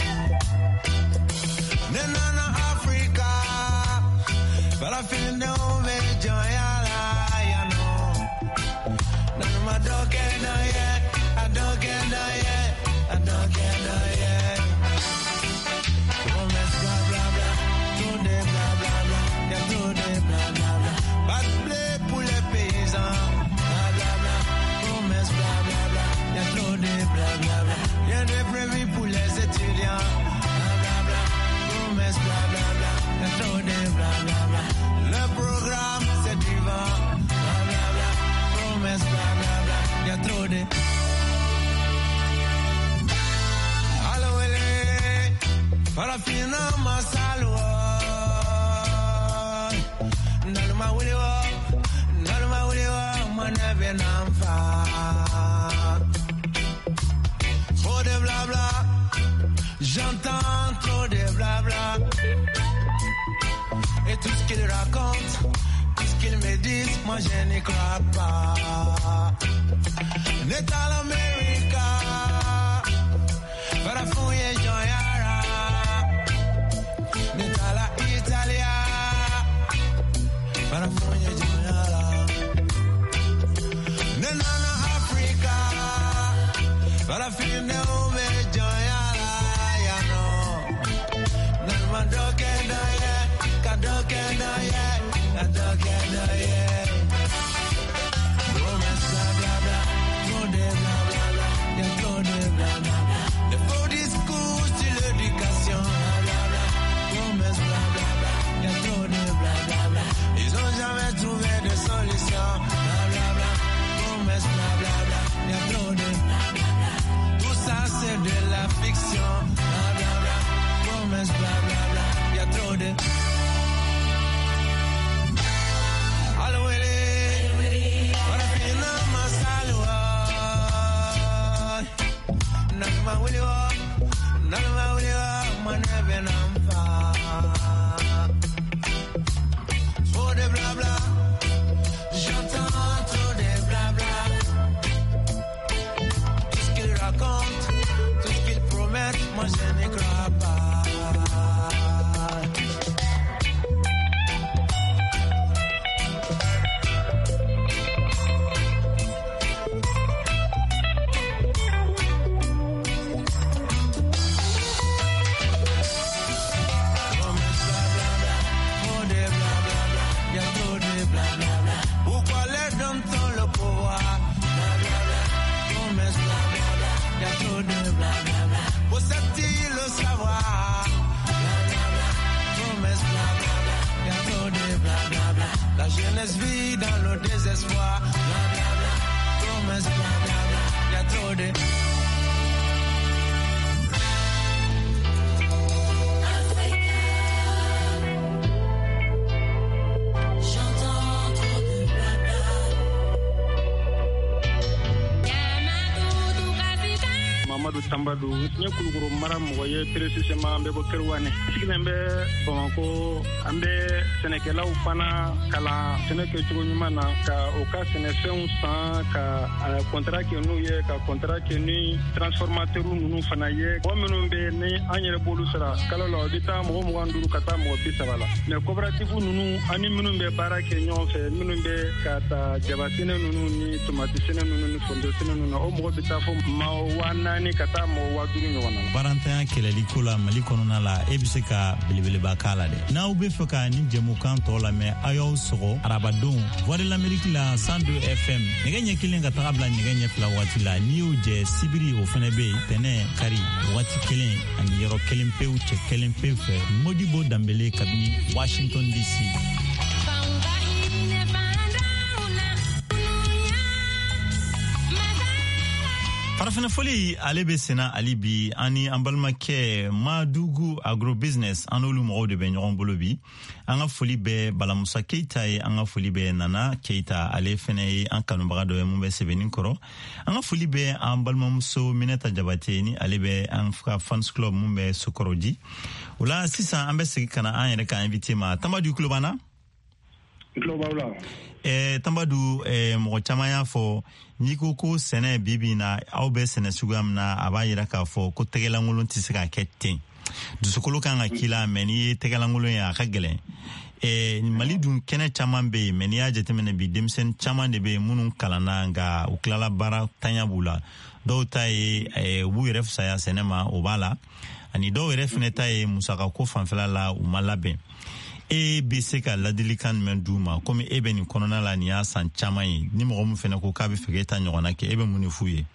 N'est pas Africa, pas la fin de ove gioiara. Ya no, none of my dog can die yet. I don't get die yet. I don't get die yet. Promesse bla bla bla, tout des bla bla bla, y'a tout des bla bla bla. Pas de blé pour les paysans, bla bla bla. Promesse bla bla bla, y'a trop des bla bla bla. Rien de prévu pour les étudiants, bla bla bla. Promesse bla bla bla, y'a trop des bla bla bla. Le programme c'est du vent, bla bla bla. Promesse bla bla bla, y'a trop des. Para fina masalwa Nalma wuliwa Nalma wuliwa Manebe namfa Trop de blabla J'entends trop de blabla Et tout ce qu'ils racontent Tout ce qu'ils me disent Moi je n'y crois pas N'est à l'Amérique Para fouiller joya Para fonye joyala Nenana Africa Para fine ove joyala Ya no Nalma doke doye Kadoke doye Kadoke doye Promesse bla bla bla Trop de bla bla bla Y'a trop de bla bla bla De faux discours sur l'éducation Bla bla bla Promesse bla bla bla Y'a trop de bla bla bla Ils ont jamais trouvé de solution. Bla bla bla, promesse bla bla bla. Y'a trop de bla bla bla. Tout ça c'est de la fiction. Bla bla bla, promesse bla bla bla. Y'a trop de. Allo ele, para fina masalwa. Nalma wuliwa, nalma wuliwa, manebe namfa. Blabla, j'entends trop de blabla. Tout ce qu'ils racontent, tout ce qu'ils promettent, moi je n'y crois pas. La jeunesse vit dans le désespoir. Bla bla bla, promesse bla bla bla. Y'a trop de. Mamadou Tambadou nye kulukuru mara mɔgɔ ye précisément an bɛ bɔ Kerewane sigilen bɛ Bamako an bɛ sɛnɛkɛlaw fana kalan sɛnɛ kɛcogo ɲuman na ka o ka sɛnɛfɛnw san ka contrat kɛ n'u ye ka contrat kɛ ni transformateur ninnu fana ye mɔgɔ minnu bɛ ni an yɛrɛ b'olu sara kalo la o bɛ taa mɔgɔ mugan duuru ka taa mɔgɔ bi saba la mais coopérative ninnu ani minnu bɛ baara kɛ ɲɔgɔn fɛ minnu bɛ ka taa jaba sɛnɛ ninnu ni tomati sɛnɛ ninnu ni foronto sɛnɛ ninnu o mɔgɔ bɛ taa fɔ maa wa naani ka taa mɔgɔ wa duuru ɲɔgɔn na. Barantanya kɛlɛli ko la Mali kɔnɔna la e bɛ se ka belebeleba k'a la dɛ. N'aw bɛ fɛ ka ni jɛmukan tɔ lamɛn a y'aw sɔgɔ arabadenw Voix de l'Amérique la cent deux F M nɛgɛ ɲɛ kelen ka taga bila nɛgɛ ɲɛ fila waati la n'i y'o jɛ sibiri o fana bɛ yen tɛnɛ kari waati kelen ani yɔrɔ kelen pewu cɛ kelen pewu fɛ Modibo Dambele kabini Washington D C. farafina foli ale be sena ali bi ani ambalmake madugu agrobusiness anolu mo de be nyon bolo bi anga foli be balamusa keita e anga foli be nana keita ale fene an kanu baga do mo be sebenin koro anga foli be ambalmamuso mineta jabate ni ale be an fans club mo be sokoroji wala sisa ambe sigi kana an yere ka invité ma Tambadou Klobana Klobawla eh Tambadou eh mo chama ya fo niko ko sene bibi na aw be sene sugam na abayira ka fo ko tegela ngulun tisika ketten du sokolo kan akila meni tegela ngulun ya kagele eh mali dun kene chaman be meni ya jetemene bi demsen chaman de be munun kalana nga uklala bara tanya bula do tay eh wu ref saya senema obala ani do ref neta e musaka ko fanfela la umalabe e be se ka ladilikan men duma comme e be ni konona la ni asan chamai ni mo mo fena ko ka be fegeta nyona ke e be muni fuye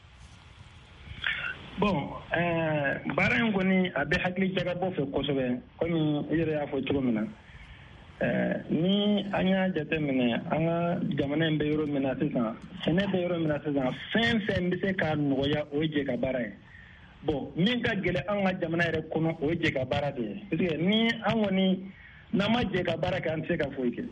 bon euh baran goni abe hakli jaga bo fe ko sobe comme yere ya fo chomina euh ni anya jate mine anga jamana mbe yoro mina sisa sene be yoro mina sisa fen fen bi se ka noya oje ka barai bon min ka gele anga jamana yere kono oje ka barade parce que ni angoni nama je ka baraka an se ka foike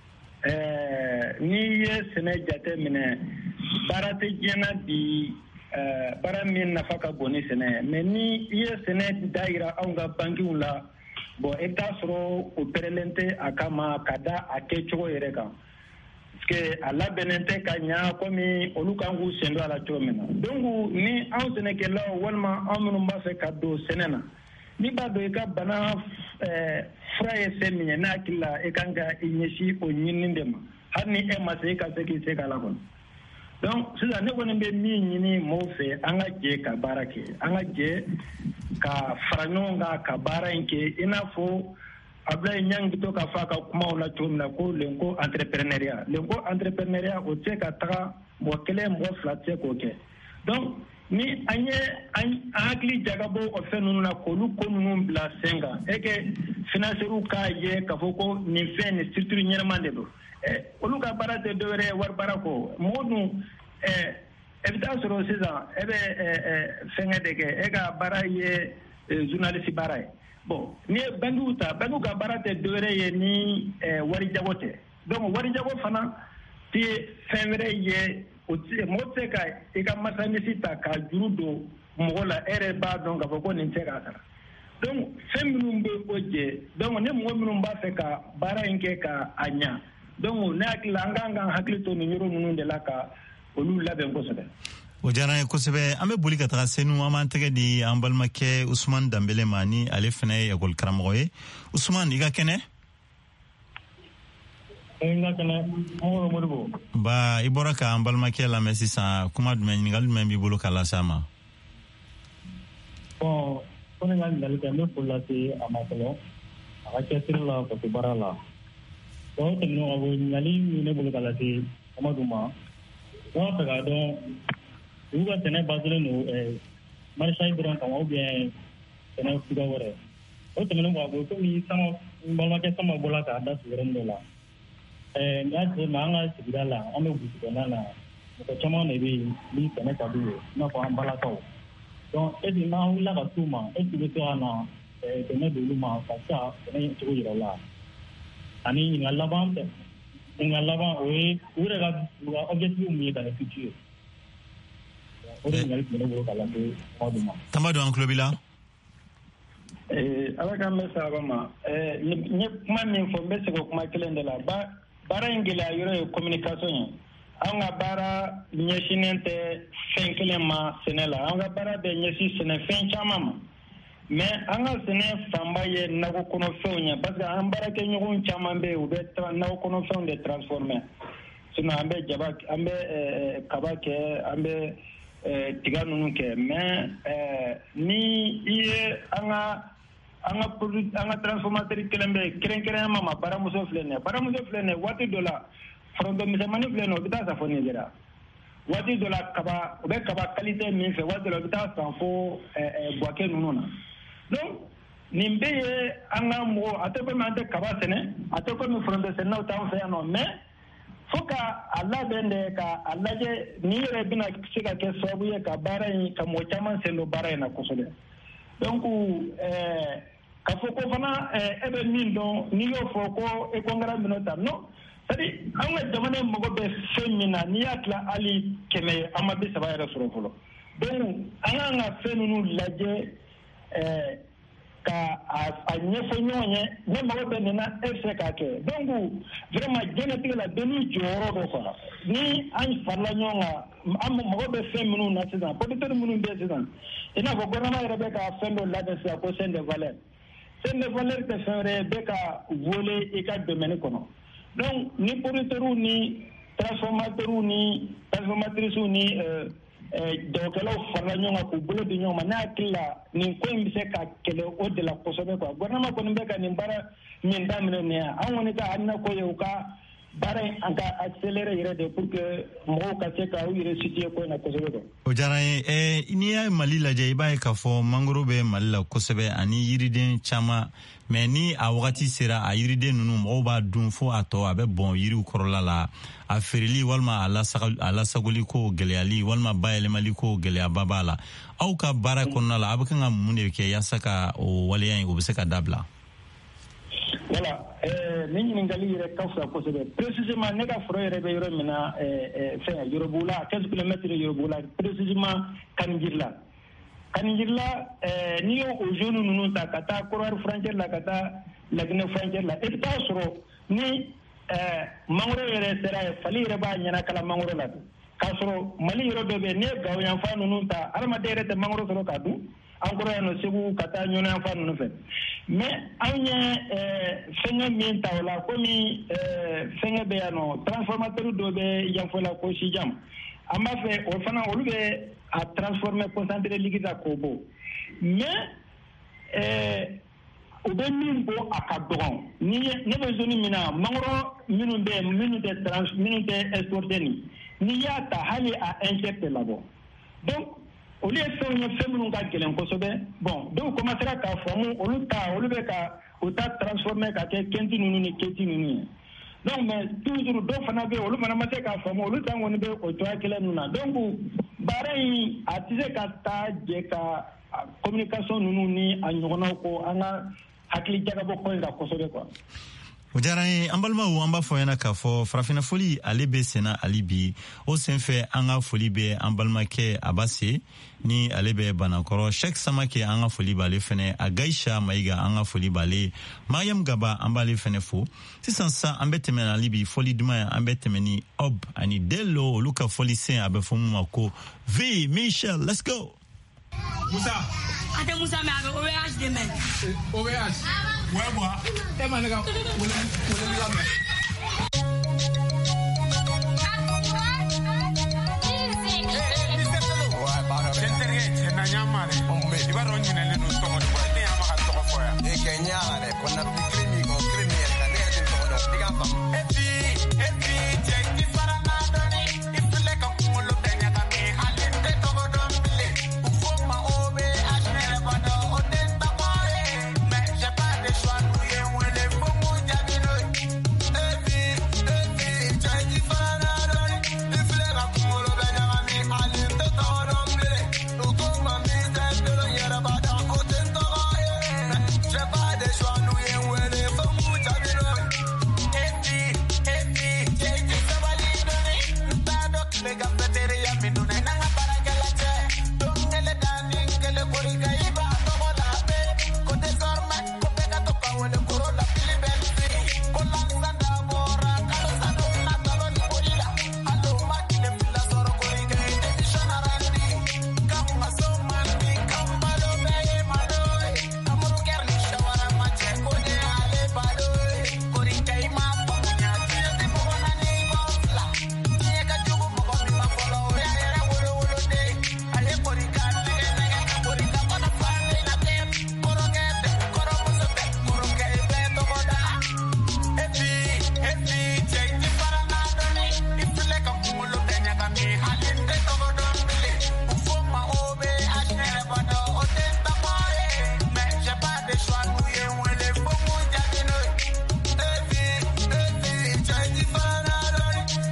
eh ni ye sene jate mine barate jena di eh bara min nafaka boni sene mais ni ye sene daira anga banki ula bo eta soro o perelente akama kada akecho yereka que ala benente kanya komi olukangu sendo ala chomena donc ni an sene ke la walma amunu ba se kado senena ni ba do ka bana eh fraye semine na kila e kanga inyeshi o nyinindema hani e ma se ka se ki se kala kon donc sila ne woni be mi nyini mo fe anga je ka barake anga je ka franonga ka baranke ina fo abla nyang to ka fa ka kuma ona tumna ko lengo entrepreneuriat lengo entrepreneuriat o te ka tra mo kele mo flatse ko ke donc ni anye akli jagabo o fenunu na ko lu ko nunu bla senga e ke financeru ka ye ka foko ni fen structure nyermande do e olu ka barate do re war barako modu e evita soro seza ebe e fengede ke e ka baraye journaliste baraye bon ni banduta banduka barate do re ye ni wari jagote donc wari jago fana ti fenre ye o mote ka e ka masamisi ta ka jurudo mogola ere ba donc afoko ni teka sara donc feminu be oje donc ne mo minu ba fe ka bara inke ka anya donc ne akila nganga hakili to ni nyoro nunu de la ka olu labe ko sobe o jara ko sebe ambe boli ka tra senu amantege di ambalmake Ousmane Dambele mani ale fene yagol karamoye Ousmane iga kene enga kene mo mo ba ibora ka ambalmake la mesisa kuma dumen ngal men bi bolo kala sama bon on ngal dal ka no polati amakolo akatira la ko barala to teno abo ngali ne bolo kala ti amaduma wa ta ga don uga tene bazule no eh marsai duran ka o bien tene fuga wore o tene no abo to mi sama balmake sama bola ka da suren dola eh ya je manga sigala ame busi na na ko chama ne bi ni tene ka du na ko ambala ka donc e di ma ula ka tuma e ti to ana eh tene du ma ka sa tene to yira la ani ngala bam te ngala ba o e ure ga objective mi da future Tambadou Klobila eh ala ka mesa bama eh ni kuma min fo mese ko kuma kelende la ba bara ingila yoro communication anga bara nyeshinente fenkelema senela anga bara be nyesi sene fen chamama mais anga sene famba ye nako kono fewnya parce que an bara ke nyogun chamambe u be nako kono fewn de transformer sino ambe jaba ambe kabake ambe tiga nunu ke mais ni iye anga anga produit anga transformateur kelembe keren keren mama baramuso flene baramuso flene wati dola frondo misemani flene obita sa foni dira wati dola kaba obe kaba qualité min fe wati dola obita sa fo boake nunu na donc nimbeye anga mo atoko mante kaba sene atoko mi frondo sene na utam fe no mais foka Allah bende ka Allah je ni yɛrɛ bɛna se ka kɛ sababu ye ka baara in ka mɔgɔ caman sen don baara in na kosɛbɛ donc ɛɛ ka fɔ ko fana e bɛ min dɔn n'i y'o fɔ ko e ko n kɛra minɛ ta non c'est-à-dire an ka jamana mago bɛ fɛn min na n'i y'a tila hali kɛmɛ ye an ma bi saba yɛrɛ sɔrɔ fɔlɔ donc an kan ka fɛn ninnu lajɛ ɛɛ ka a ɲɛfɔ ɲɔgɔn ye ne mago bɛ nin na e bɛ se k'a kɛ donc vraiment diɲɛlatigɛ la bɛɛ n'i jɔyɔrɔ dɔ quoi ni an farala ɲɔgɔn kan an mago bɛ fɛn minnu na sisan producteurs minnu bɛ sisan i n'a fɔ gouvernement yɛrɛ bɛ ka fɛn dɔ labɛn sisan ko chaîne de valeur chaîne de valeur tɛ fɛn wɛrɛ ye bɛ ka voler i ka domaine kɔnɔ donc ni producteurs ni transformateurs ni transformatrices ni jagokɛlaw farala ɲɔgɔn kan k'u bolo di ɲɔgɔn ma ne hakili la nin ko in bɛ se ka kɛlɛ o de la kosɛbɛ quoi gouvernement kɔni bɛ ka nin baara min daminɛ nin ye an kɔni ka hamina ko ye u ka baara in an ka accélérer yɛrɛ de pour que mɔgɔw ka se ka u yɛrɛ situer ko in na kosɛbɛ quoi. O diyara n ye ɛ n'i y'a Mali lajɛ i b'a ye k'a fɔ mangoro bɛ Mali la kosɛbɛ ani yiriden caman mais ni a wagati sera a yiriden ninnu mɔgɔw b'a dun fo a tɔ a bɛ bɔn yiriw kɔrɔla la a feereli walima a lasagoli ko gɛlɛyali walima bayɛlɛmali ko gɛlɛyaba b'a la aw ka baara kɔnɔna la a bɛ kan ka mun de kɛ yaasa ka o waleya in o bɛ se ka dabila. Voilà ni ɲininkali yɛrɛ ka fisa kosɛbɛ précisément ne ka foro yɛrɛ bɛ yɔrɔ min na fɛn Yorobula quinze kilomètres Yorobula précisément Kanijirila Kanijirila n'i y'o o zone ninnu ta ka taa Côte d'Ivoire frontière la ka taa Laginɛ frontière la i bɛ taa sɔrɔ ni mangoro yɛrɛ sera ye fali yɛrɛ b'a ɲɛnakala mangoro la k'a sɔrɔ Mali yɔrɔ dɔ bɛ yen n'i ye Gawo yanfan ninnu ta adamaden yɛrɛ tɛ mangoro sɔrɔ k'a dun an kɔrɔ yan nɔ Segu ka taa Ɲɔnɔ yanfan ninnu fɛ mais anw ye fɛngɛ min ta o la komi fɛngɛ bɛ yan nɔ transformateur dɔ bɛ yanfɔ la ko Sijam an b'a fɛ o fana olu bɛ a transformer concentré liquide la k'o bɔ mais u bɛ min bɔ a ka dɔgɔn ni ne bɛ zone min na mangoro minnu bɛ yen minnu tɛ trans minnu tɛ exporté ni n'i y'a ta hali a injecte labɔ donc olu ye fɛnw ye fɛn minnu ka gɛlɛn kosɛbɛ bon dɔw commencera k'a faamu olu ta olu bɛ ka u ta transformer ka kɛ kɛnti ninnu ni kɛti ninnu ye donc mais toujours dɔw fana bɛ yen olu fana ma se k'a faamu olu ta kɔni bɛ o cogoya kelen ninnu na donc baara in a tɛ se ka taa jɛ ka communication ninnu ni a ɲɔgɔnnaw ko an ka hakili jagabɔ ko in kan kosɛbɛ quoi. O diyara n ye an balimaw an b'a fɔ ɲɛna k'a fɔ farafinna foli ale bɛ senna hali bi o senfɛ an ka foli bɛ an balimakɛ Abase ni ale bɛ Banakɔrɔ Sheikh Samake an ka foli b'ale fɛnɛ a Gaisha Mayiga an ka foli b'ale Mariam Gaba an b'ale fɛnɛ fo sisan sa an bɛ tɛmɛ hali bi foli duman an bɛ tɛmɛ ni Ob ani Dello olu ka foli sen a bɛ fɔ mun ma ko V Michel let's go Musa ate Musa me abe O V H de men O V H ouais moi e ma nega wala wala la me ouais para sentere na nyamare o me ibaro nyine le no to ko te ama ka to ko ya e kenyare kona krimi ko krimi ka ne te to do diga fa e ti e ti check di para na do ni ifle ka ko lo tenya ka me alinde to go do bile u fo ma O V H ne ba do o den ta ko me je pas de choix tu ye wele fo mu jabi no e ti e ti check di para na do ni ifle ka ko lo tenya ka me alinde to do bile u ko ma mi te do yera ba do o den ta ko me je pas de choix tu ye wele fo mu jabi no e ti e ti check di para do ni ta do le ga petere ya mi do na na para que la che dongele dani kele kori ga iba to ko la be ko de sorma ko be ga to ka wele koro la pili ben fi ko lanza da bora kalo sa do na talo ni orila alo ma ki de fila soro kori ga de shonarandi kam ma so man ni kam ba do be ma do amuru ker ni shawara ma che ko de ale ba do kori ga ma po nya ti de mo na ni ko fla ni ga jugo mo ko mi ma follow ya ya wolo wolo de ale kori ga de na ga kori ga pa na fa ni na te koro ga de koro mo so te koro ga be to ko da e ti e ti che ti para na do ni ifle ka mo lo de nya ga mi alinde to go do bile u fo ma O V H ne ba do o te ta ko me je pas de choix tu ye wele fo mu ja di no e ti e ti che ti para na do ni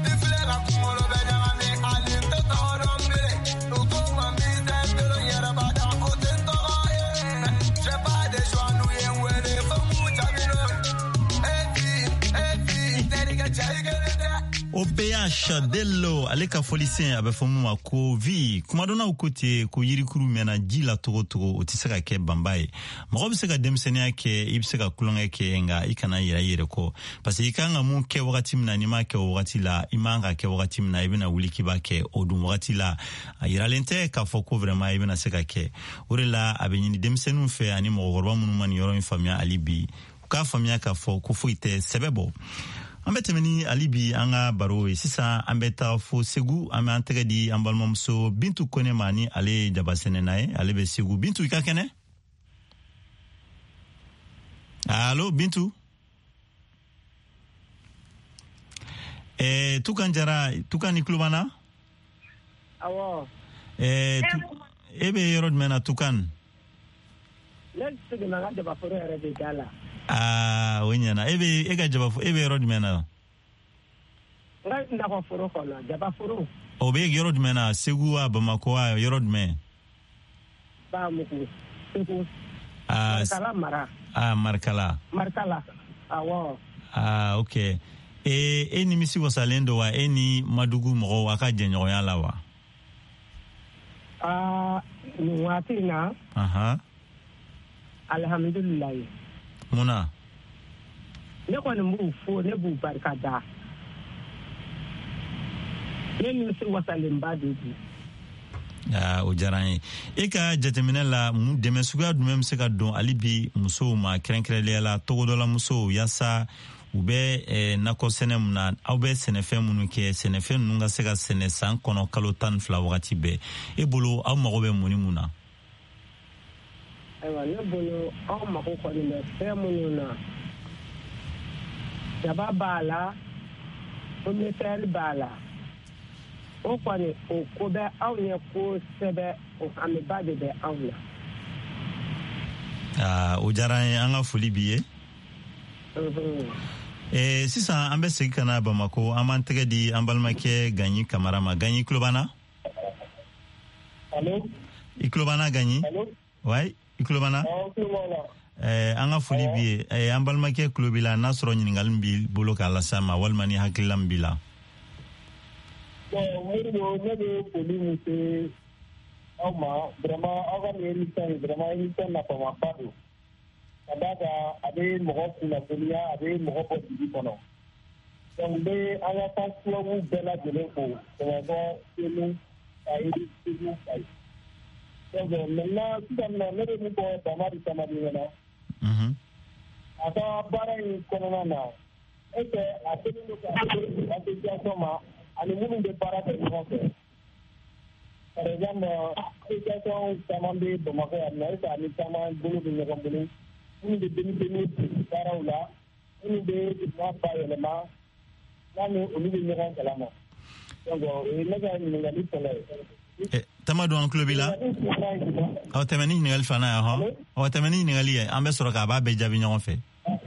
O P H Dello aleka folicien abe fomu ma ko vi kuma dona ukote ko yirikuru mena jila togo togo otisaka ke bambaye mo be seka demsenia ke ibseka kulonga ke nga ikana yira yire ko parce que kanga mu ke wakati mna ni ma ke wakati la imanga ke wakati mna ibina wuliki ba ke odum wakati la yira lente ka foko vraiment ibina seka ke urela abenyini demsenu fe ani mo gorba munu man yoro infamia alibi ka famia ka foko fuite sebebo Ambetemeni alibi anga barowe sisa ambeta fo segu ame antege di ambalmomso Bintu Kone mani ale jabasene nae ale be segu Bintu ikakene. Allo Bintu. Eh tukan jara tukan iklubana? Awo. Eh tu, ebe yorod mena tukan. Let's see the manga jaba foro ere de gala. Ah, wenyana ebe ega jaba ebe road mena. Ngai ndako foro kola jaba foro. Obe road mena segu wa Bamako wa road me. Ba muku. Segu. Ah, Markala mara. Ah, Markala. Markala. Awo. Ah, okay. E eni misi wasalendo wa eni madugu mo waka jenyo ya lawa. Ah, ni watina. Aha. Alhamdulillah. Muna. Ne ko mbu fo ne bu barkada. Ne ni se wasalin ba de du. Ah, o jarani. E ka jateminela mu demesuga du même se ka don alibi muso ma krenkrele la togodola muso yasa ube eh, nako senem na aube senefe munu ke senefe nunga se ka sene san kono kalo tan fla wakati be. E bolo aw mago be muni muna. Aywa ne bolo aw mako ko ni fe munu na. Jaba bala o me fer bala. O kwani o ko be aw ne ko sebe o ame bade be aw na. Ah, o jarani anga fuli biye. Mhm. Eh sisan an bɛ segi kana Bamako an b'an tɛgɛ di an balimakɛ Ganyi Kamara ma. Ganyi Klobana? Allo? I Klobana Ganyi? Allo? Ouais, I Klobana? Oh, Klobana. Eh an ka foli bi ye. Eh an balimakɛ Klobila n'a sɔrɔ ɲininkali bi bolo k'a lasa ma walima ni hakilila min b'i la. Bon, Moribo, ne bɛ foli min se aw ma, vraiment aw ka nin émission vraiment émission nafamaba don. Ka d'a kan a bɛ mɔgɔ kunnafoniya, a bɛ mɔgɔ bɔ dibi kɔnɔ. Donc n bɛ an ka fan club bɛɛ lajɛlen fo, Bamakɔ, Senu, Kayi, Segu, Kayi. Donc maintenant sisan nɔ ne bɛ min fɔ Damadi Samadi ɲɛna. Mhm. A ka baara in kɔnɔna na, est ce que a selen don ka se association ma ani minnu bɛ baara kɛ ɲɔgɔn fɛ. Par exemple, association caman bɛ Bamakɔ yan nɔ, est ce que ani caman bolo bɛ ɲɔgɔn bolo. Minnu bɛ denmisɛnninw baaraw la, minnu bɛ jamana bayɛlɛma, n'a ni olu bɛ ɲɔgɔn kalama. Donc o ye ne ka ɲininkali fɔlɔ ye. Eh Tamadu an tulo b'i la? Aw tɛmɛ ni ɲininkali filanan ye hɔn? Aw tɛmɛ ni ɲininkali ye an bɛ sɔrɔ k'a b'a bɛɛ jaabi ɲɔgɔn fɛ.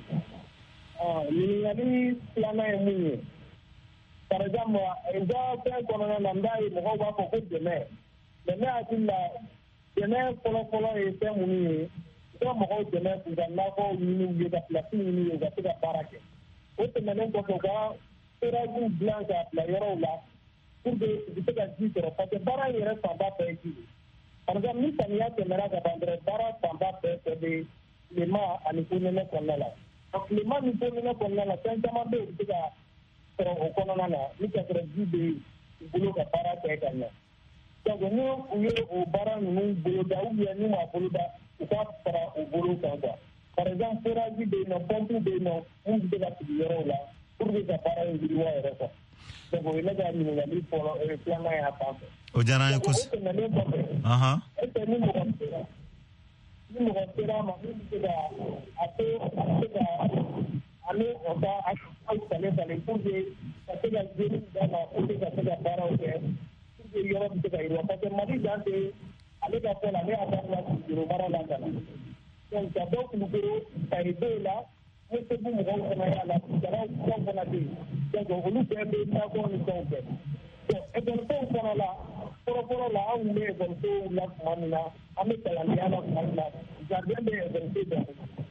Ɲininkali filanan ye mun ye? Par exemple, n ka fɛn kɔnɔna na n b'a ye mɔgɔw b'a fɔ ko dɛmɛ, mais ne hakili la dɛmɛ fɔlɔ-fɔlɔ ye fɛn minnu ye, i ka mɔgɔw dɛmɛ k'u ka nakɔw ɲini u ye, ka pilasi ɲini u ye, u ka se ka baara kɛ. O tɛmɛnen kɔfɛ u ka terrasse dilan k'a bila yɔrɔw la pour que u bɛ se ka ji sɔrɔ parce que baara in yɛrɛ fanba bɛɛ ye ji de. Par exemple, ni samiya tɛmɛna ka ban dɔrɔn baara fanba bɛɛ bɛɛ bɛ tilema ani fonɛnɛ kɔnɔna la. Tilema ni fonɛnɛ kɔnɔna la fɛn caman bɛ yen u bɛ se ka sɔrɔ o kɔnɔna na ni ka sɔrɔ ji bɛ u bolo ka baara kɛ ka ɲɛ. Donc ni u ye o baara ninnu boloda ou bien n'u m'a boloda u ka fara u bolo kan quoi. Par exemple, forage bɛ yen nɔ, pompe bɛ yen nɔ mun bɛ se ka sigi yɔrɔw la pour que ka baara in yiriwa yɛrɛ quoi. Donc o ye ne ka ɲininkali fɔlɔ filanan y'a fan fɛ. O diyara an ye kosɛbɛ. O tɛmɛnen kɔfɛ. Ahan. Est ce que ni mɔgɔ sera ni mɔgɔ sera a ma min bɛ se ka a to a bɛ se ka ani o ka aw falen falen pour que ka se ka jeunes d'a ma pour que ka se ka baaraw kɛ pour que yɔrɔ bɛ se ka yiriwa parce que Mali dan tɛ ale ka fɔ la ale y'a daminɛ Kulukoro mara la ka na donc ka bɔ Kulukoro Kayi b'o la ni Segu mɔgɔw fana y'a la Jaraw fɛnw fana bɛ yen donc olu bɛɛ bɛ nakɔ ni fɛnw kɛ bon école fana la fɔlɔ-fɔlɔ la anw tun bɛ école la tuma min na an bɛ kalandenya la tuma min na jardin bɛ école bɛɛ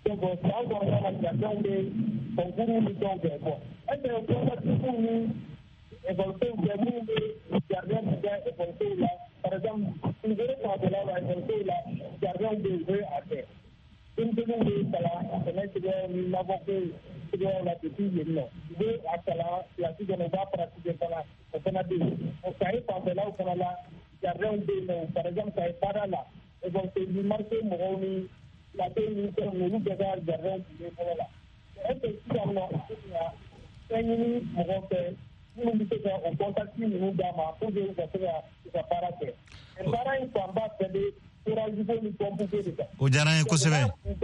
donc ça on a la jardin de concours ni donc bon est-ce que on a tout ni évoluer de nous jardin de évoluer là par exemple une vraie fois de là évoluer là jardin de vrai à terre une deuxième de ça là on est sur une avocat sur la petite ligne de à ça la suite on va pratiquer ça là on a dit on sait pas de là on a là jardin de par exemple ça est pas là et donc c'est du marché moroni la pays que nous devons jardin de voilà est-ce que si on a une morocco nous nous on contacte nous dama pour que ça ça paraît et pareil pour en fait de pour ajouter le composé de ça o jaran ko sebe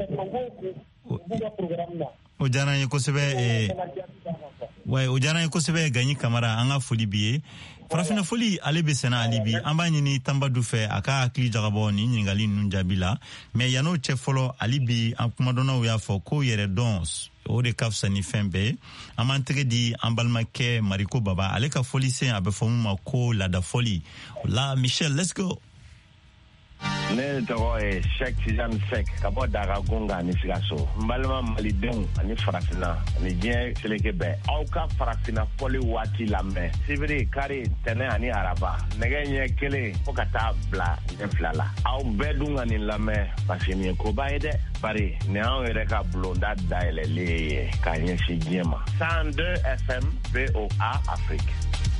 o jaran ko sebe e way o jaran ko sebe gagni camara anga foli biye farafina foli ale be sena alibi amba nyini tamba du fe aka akli jagabo ni nyingali nunjabila mais yano che folo alibi an kuma dona o ya fo ko yere dons o de kafsa ni fembe amantege di ambalmake mariko baba ale ka foli se abe fomu ma ko la da foli la Michel, let's go. Ne tɔgɔ ye Sheikh Tijani Sek ka bɔ Dagagunga ni Sikaso n balima malidenw ani farafina ani diɲɛ seleke bɛɛ aw ka farafina fɔli waati lamɛn sibiri kari tɛnɛ ani araba nɛgɛ ɲɛ kelen fo ka taa bila ɲɛ fila la aw bɛɛ dun ka nin lamɛn parce que nin ye koba ye dɛ bari nin anw yɛrɛ ka bulonda dayɛlɛlen ye k'a ɲɛsin diɲɛ ma cent deux F M V O A Afrique.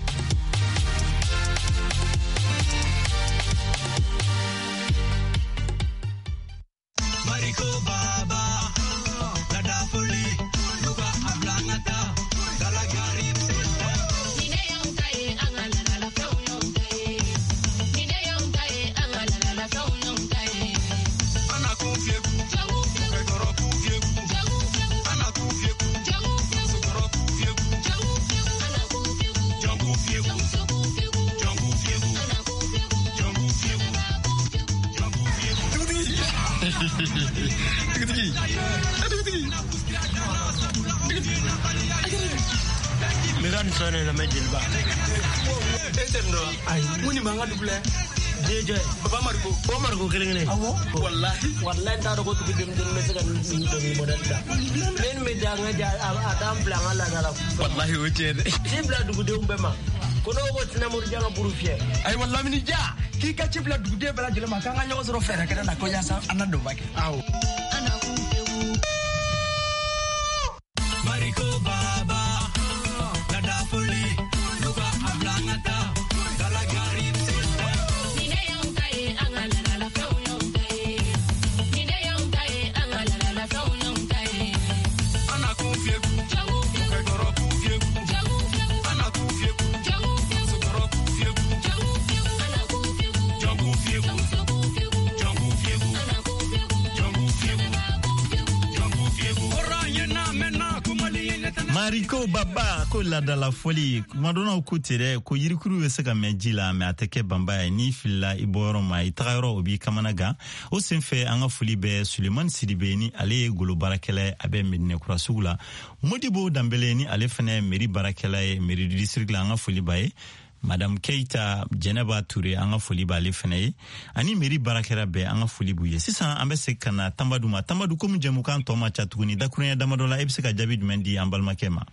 Mariko Baba, la da foli, luka ablangata, dala garib sister. Nine yong tae, angala la la fau yong tae. Nine yong tae, angala la la fau yong tae. Ana kufiegu, jagu fiegu, kegoro kufiegu, jagu fiegu, ana kufiegu, jagu fiegu, sukoro kufiegu, jagu fiegu, ana kufiegu, jagu fiegu, jagu fiegu, jagu fiegu, ana kufiegu, jagu fiegu, jagu fiegu. Miran sone na majil ba. Etendo ay muni manga duble. Jeje baba margo bo margo kelengene. Wallahi wallahi ta do ko tu dem dem mese kan ni do ni modal da. Men me da nga adam plan ala ngala. Wallahi wuce de. Jibla dugu de umbema. Kono go tina murjanga burufie. Ay wallahi ni ja. Ki ka jibla dugu de bala jile makanga nyago zoro fere kada na ko yasa anado bake. Aw. Mariko Baba, la da foli, luka ablangata, dala garib sister. Nine yong tae, angala la la fau yong tae. Nine yong tae, angala la la fau yong tae. Ana kufiegu, jagu fiegu, kegoro kufiegu, jagu fiegu, ana kufiegu, jagu fiegu, sukoro kufiegu, jagu fiegu, ana kufiegu, jagu fiegu, jagu fiegu, jagu fiegu, ana kufiegu, jagu fiegu, jagu fiegu. Oranye na mena. Mariko Baba ko la da la folie madonna ko tere ko yirikuru wese ka mejila me ateke bamba ni filla iboro mai tagaro obi kamanaga o senfe anga foli be Suleiman Sidibe ni ale golo barakele abe medine kurasugula Modibo Dambele ni ale fene meri barakele meri district la anga foli bae Madame Keita Jeneba Touré anga foli ba le fene ani meri barakera be anga foli buye sisan ambe sekana tambaduma tambadu ko mujemu kan to ma chatuguni dakunya damadola ebse ka jabi mendi ambalma kema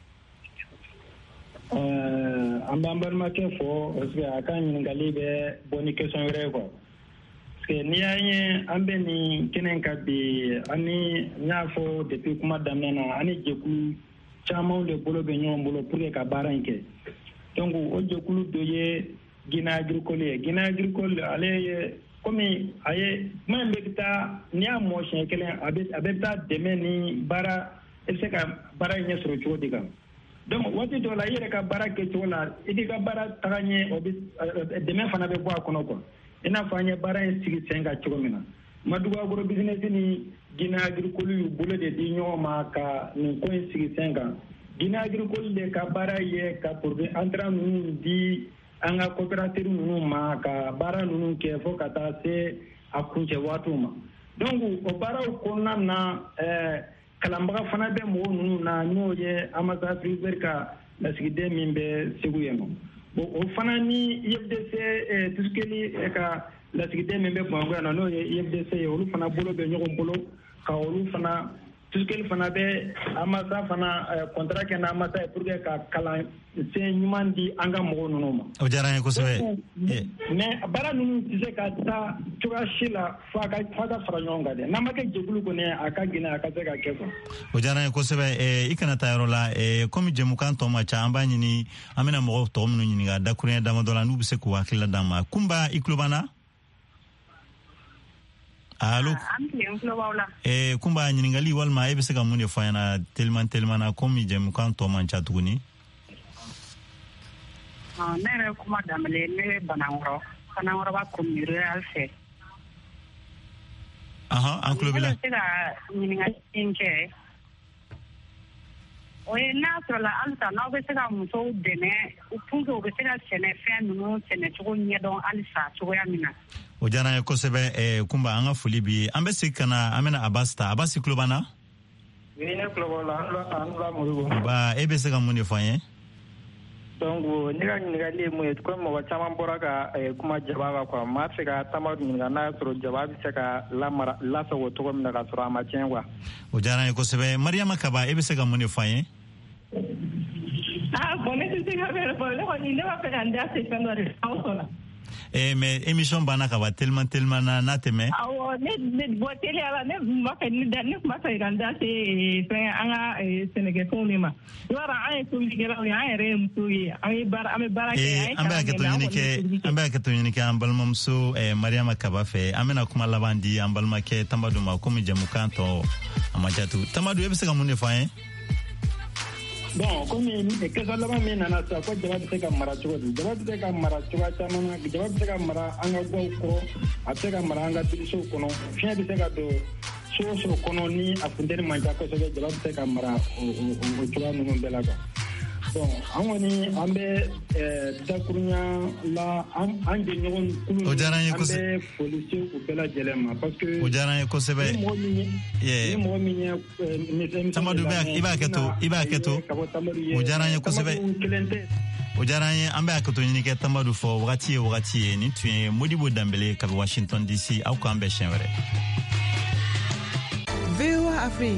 euh ambalma ke fo parce akan ngali be boni question re ko parce que ni anye ambe ni kenen ka bi ani nyafo depuis kuma damena ani jeku chama le bolo be nyom bolo pour ka baranke donc o jekulu do ye gina agricole gina agricole ale comme aye même bekta ni a motion kelen abe abeta deme ni bara ese ka bara nye soro chodi ka donc wati to la yere ka bara ke tola idi ka bara taganie obi deme fana be bo akono ko ina fanye bara sigi senga chomina maduga agro business ni gina agricole yu bolo de di nyoma ka ni ko sigi senga gina agricole de ka bara ye ka pour entrer nous di anga coopérative nous ma ka bara nous ke fo kata se akunche watu ma donc o bara ko na eh kalamba fana be mo nous na nyoye amasa freezer ka la sigide mimbe seguyeno bo o fana ni I F D C eh tuskeli ka la sigide mimbe bongo na no I F D C o lu fana bolo be nyoko bolo ka o lu fana puisque fana bɛ amasa fana contrat kɛ na amasa pour que ka kalan sen ɲuman di an ka mɔgɔw ninnu ma. O diyara n ye kosɛbɛ. mais baara ninnu tɛ se ka taa cogoya si la f'a ka f'a ka fara ɲɔgɔn kan dɛ. n'an ma kɛ jɛkulu kɔni a ka gɛlɛn a ka se ka kɛ quoi. O diyara n ye kosɛbɛ. I kana taa yɔrɔ la komi jɛmukan tɔ ma ca an b'a ɲini an bɛna mɔgɔw tɔw minnu ɲininka dakuruɲɛ damadɔ la n'u bɛ se k'u hakilila d'an ma. Kunba i tulo b'an na? Allo. Eh Kunba ɲininkali walima e bɛ se ka mun de fɔ an ɲɛna teliman teliman na komi jɛmukan tɔ man ca tuguni. Ne yɛrɛ kuma daminɛ ne bɛ Banankɔrɔ Banankɔrɔba commune rurale fɛ. Ahan an tulo b'i la. Ne bɛ se ka ɲininkali min kɛ o ye n'a sɔrɔ la halisa n'aw bɛ se ka musow dɛmɛ pour que u bɛ se ka sɛnɛfɛn ninnu sɛnɛcogo ɲɛdɔn halisa cogoya min na. O diyara n ye kosɛbɛ. eh, Kunba an ka foli bi an bɛ segin ka na an bɛna Abasi ta. Abasi tulo b'an na? Oui ne tulo b'aw la an b'a Modibo. Ba e bɛ se ka mun de fɔ an ye? donc ne ka ɲininkali ye mun ye comme mɔgɔ caman bɔra ka kuma jaba kan quoi maa fɛ ka Tamadu ɲininka n'a y'a sɔrɔ jaba bɛ se ka lamara lasago cogo min na ka sɔrɔ a ma tiɲɛ quoi. O diyara n ye kosɛbɛ. Mariama Kaba e bɛ se ka mun de fɔ an ye? Ah bon ne tɛ se ka fɛn fɔ ne kɔni ne b'a fɛ ka n da se fɛn dɔ de aw sɔnna. Eh, mais émission banna ka ba tellement tellement na na tɛmɛ. Awɔ ne ne bɔ teliya la ne b'a fɛ ne da ne tun b'a fɛ ka n da se fɛn an ka sɛnɛkɛfɛnw de ma. Yɔrɔ an ye tobilikɛlaw ye an yɛrɛ ye musow ye an ye baara an bɛ baara kɛ. An bɛ hakɛto ɲini kɛ an bɛ hakɛto ɲini kɛ an balimamuso Mariama Kaba fɛ an bɛna kuma laban di an balimakɛ Tamadu ma komi jɛmukan tɔ a ma jatu. Tamadu e bɛ se ka mun de fɔ an ye? bon komi kɛsa laban min nana sisan ko jaba bɛ se ka mara cogo di jaba bɛ se ka mara cogoya caman na jaba bɛ se ka mara an ka gaw kɔrɔ a bɛ se ka mara an ka birisow kɔnɔ fiɲɛ bɛ se ka don so o so kɔnɔ ni a funtɛni man ca kosɛbɛ jaba bɛ se ka mara o o cogoya ninnu bɛɛ la quoi bon an kɔni an bɛ dakuruɲa la an jɛɲɔgɔn kulu o diyara n ye an bɛ foli se u bɛɛ lajɛlen ma parce que o diyara n ye kosɛbɛ ni mɔgɔ min ye ni mɔgɔ min ye Tamadu i b'a hakɛto i b'a hakɛto o diyara n ye kosɛbɛ o diyara n ye an bɛ hakɛto ɲini kɛ Tamadu fɔ wagati ye wagati ye nin tun ye Modibo Danbele ka bɔ Washington D C aw k'an bɛn siɲɛ wɛrɛ. V O A Afrique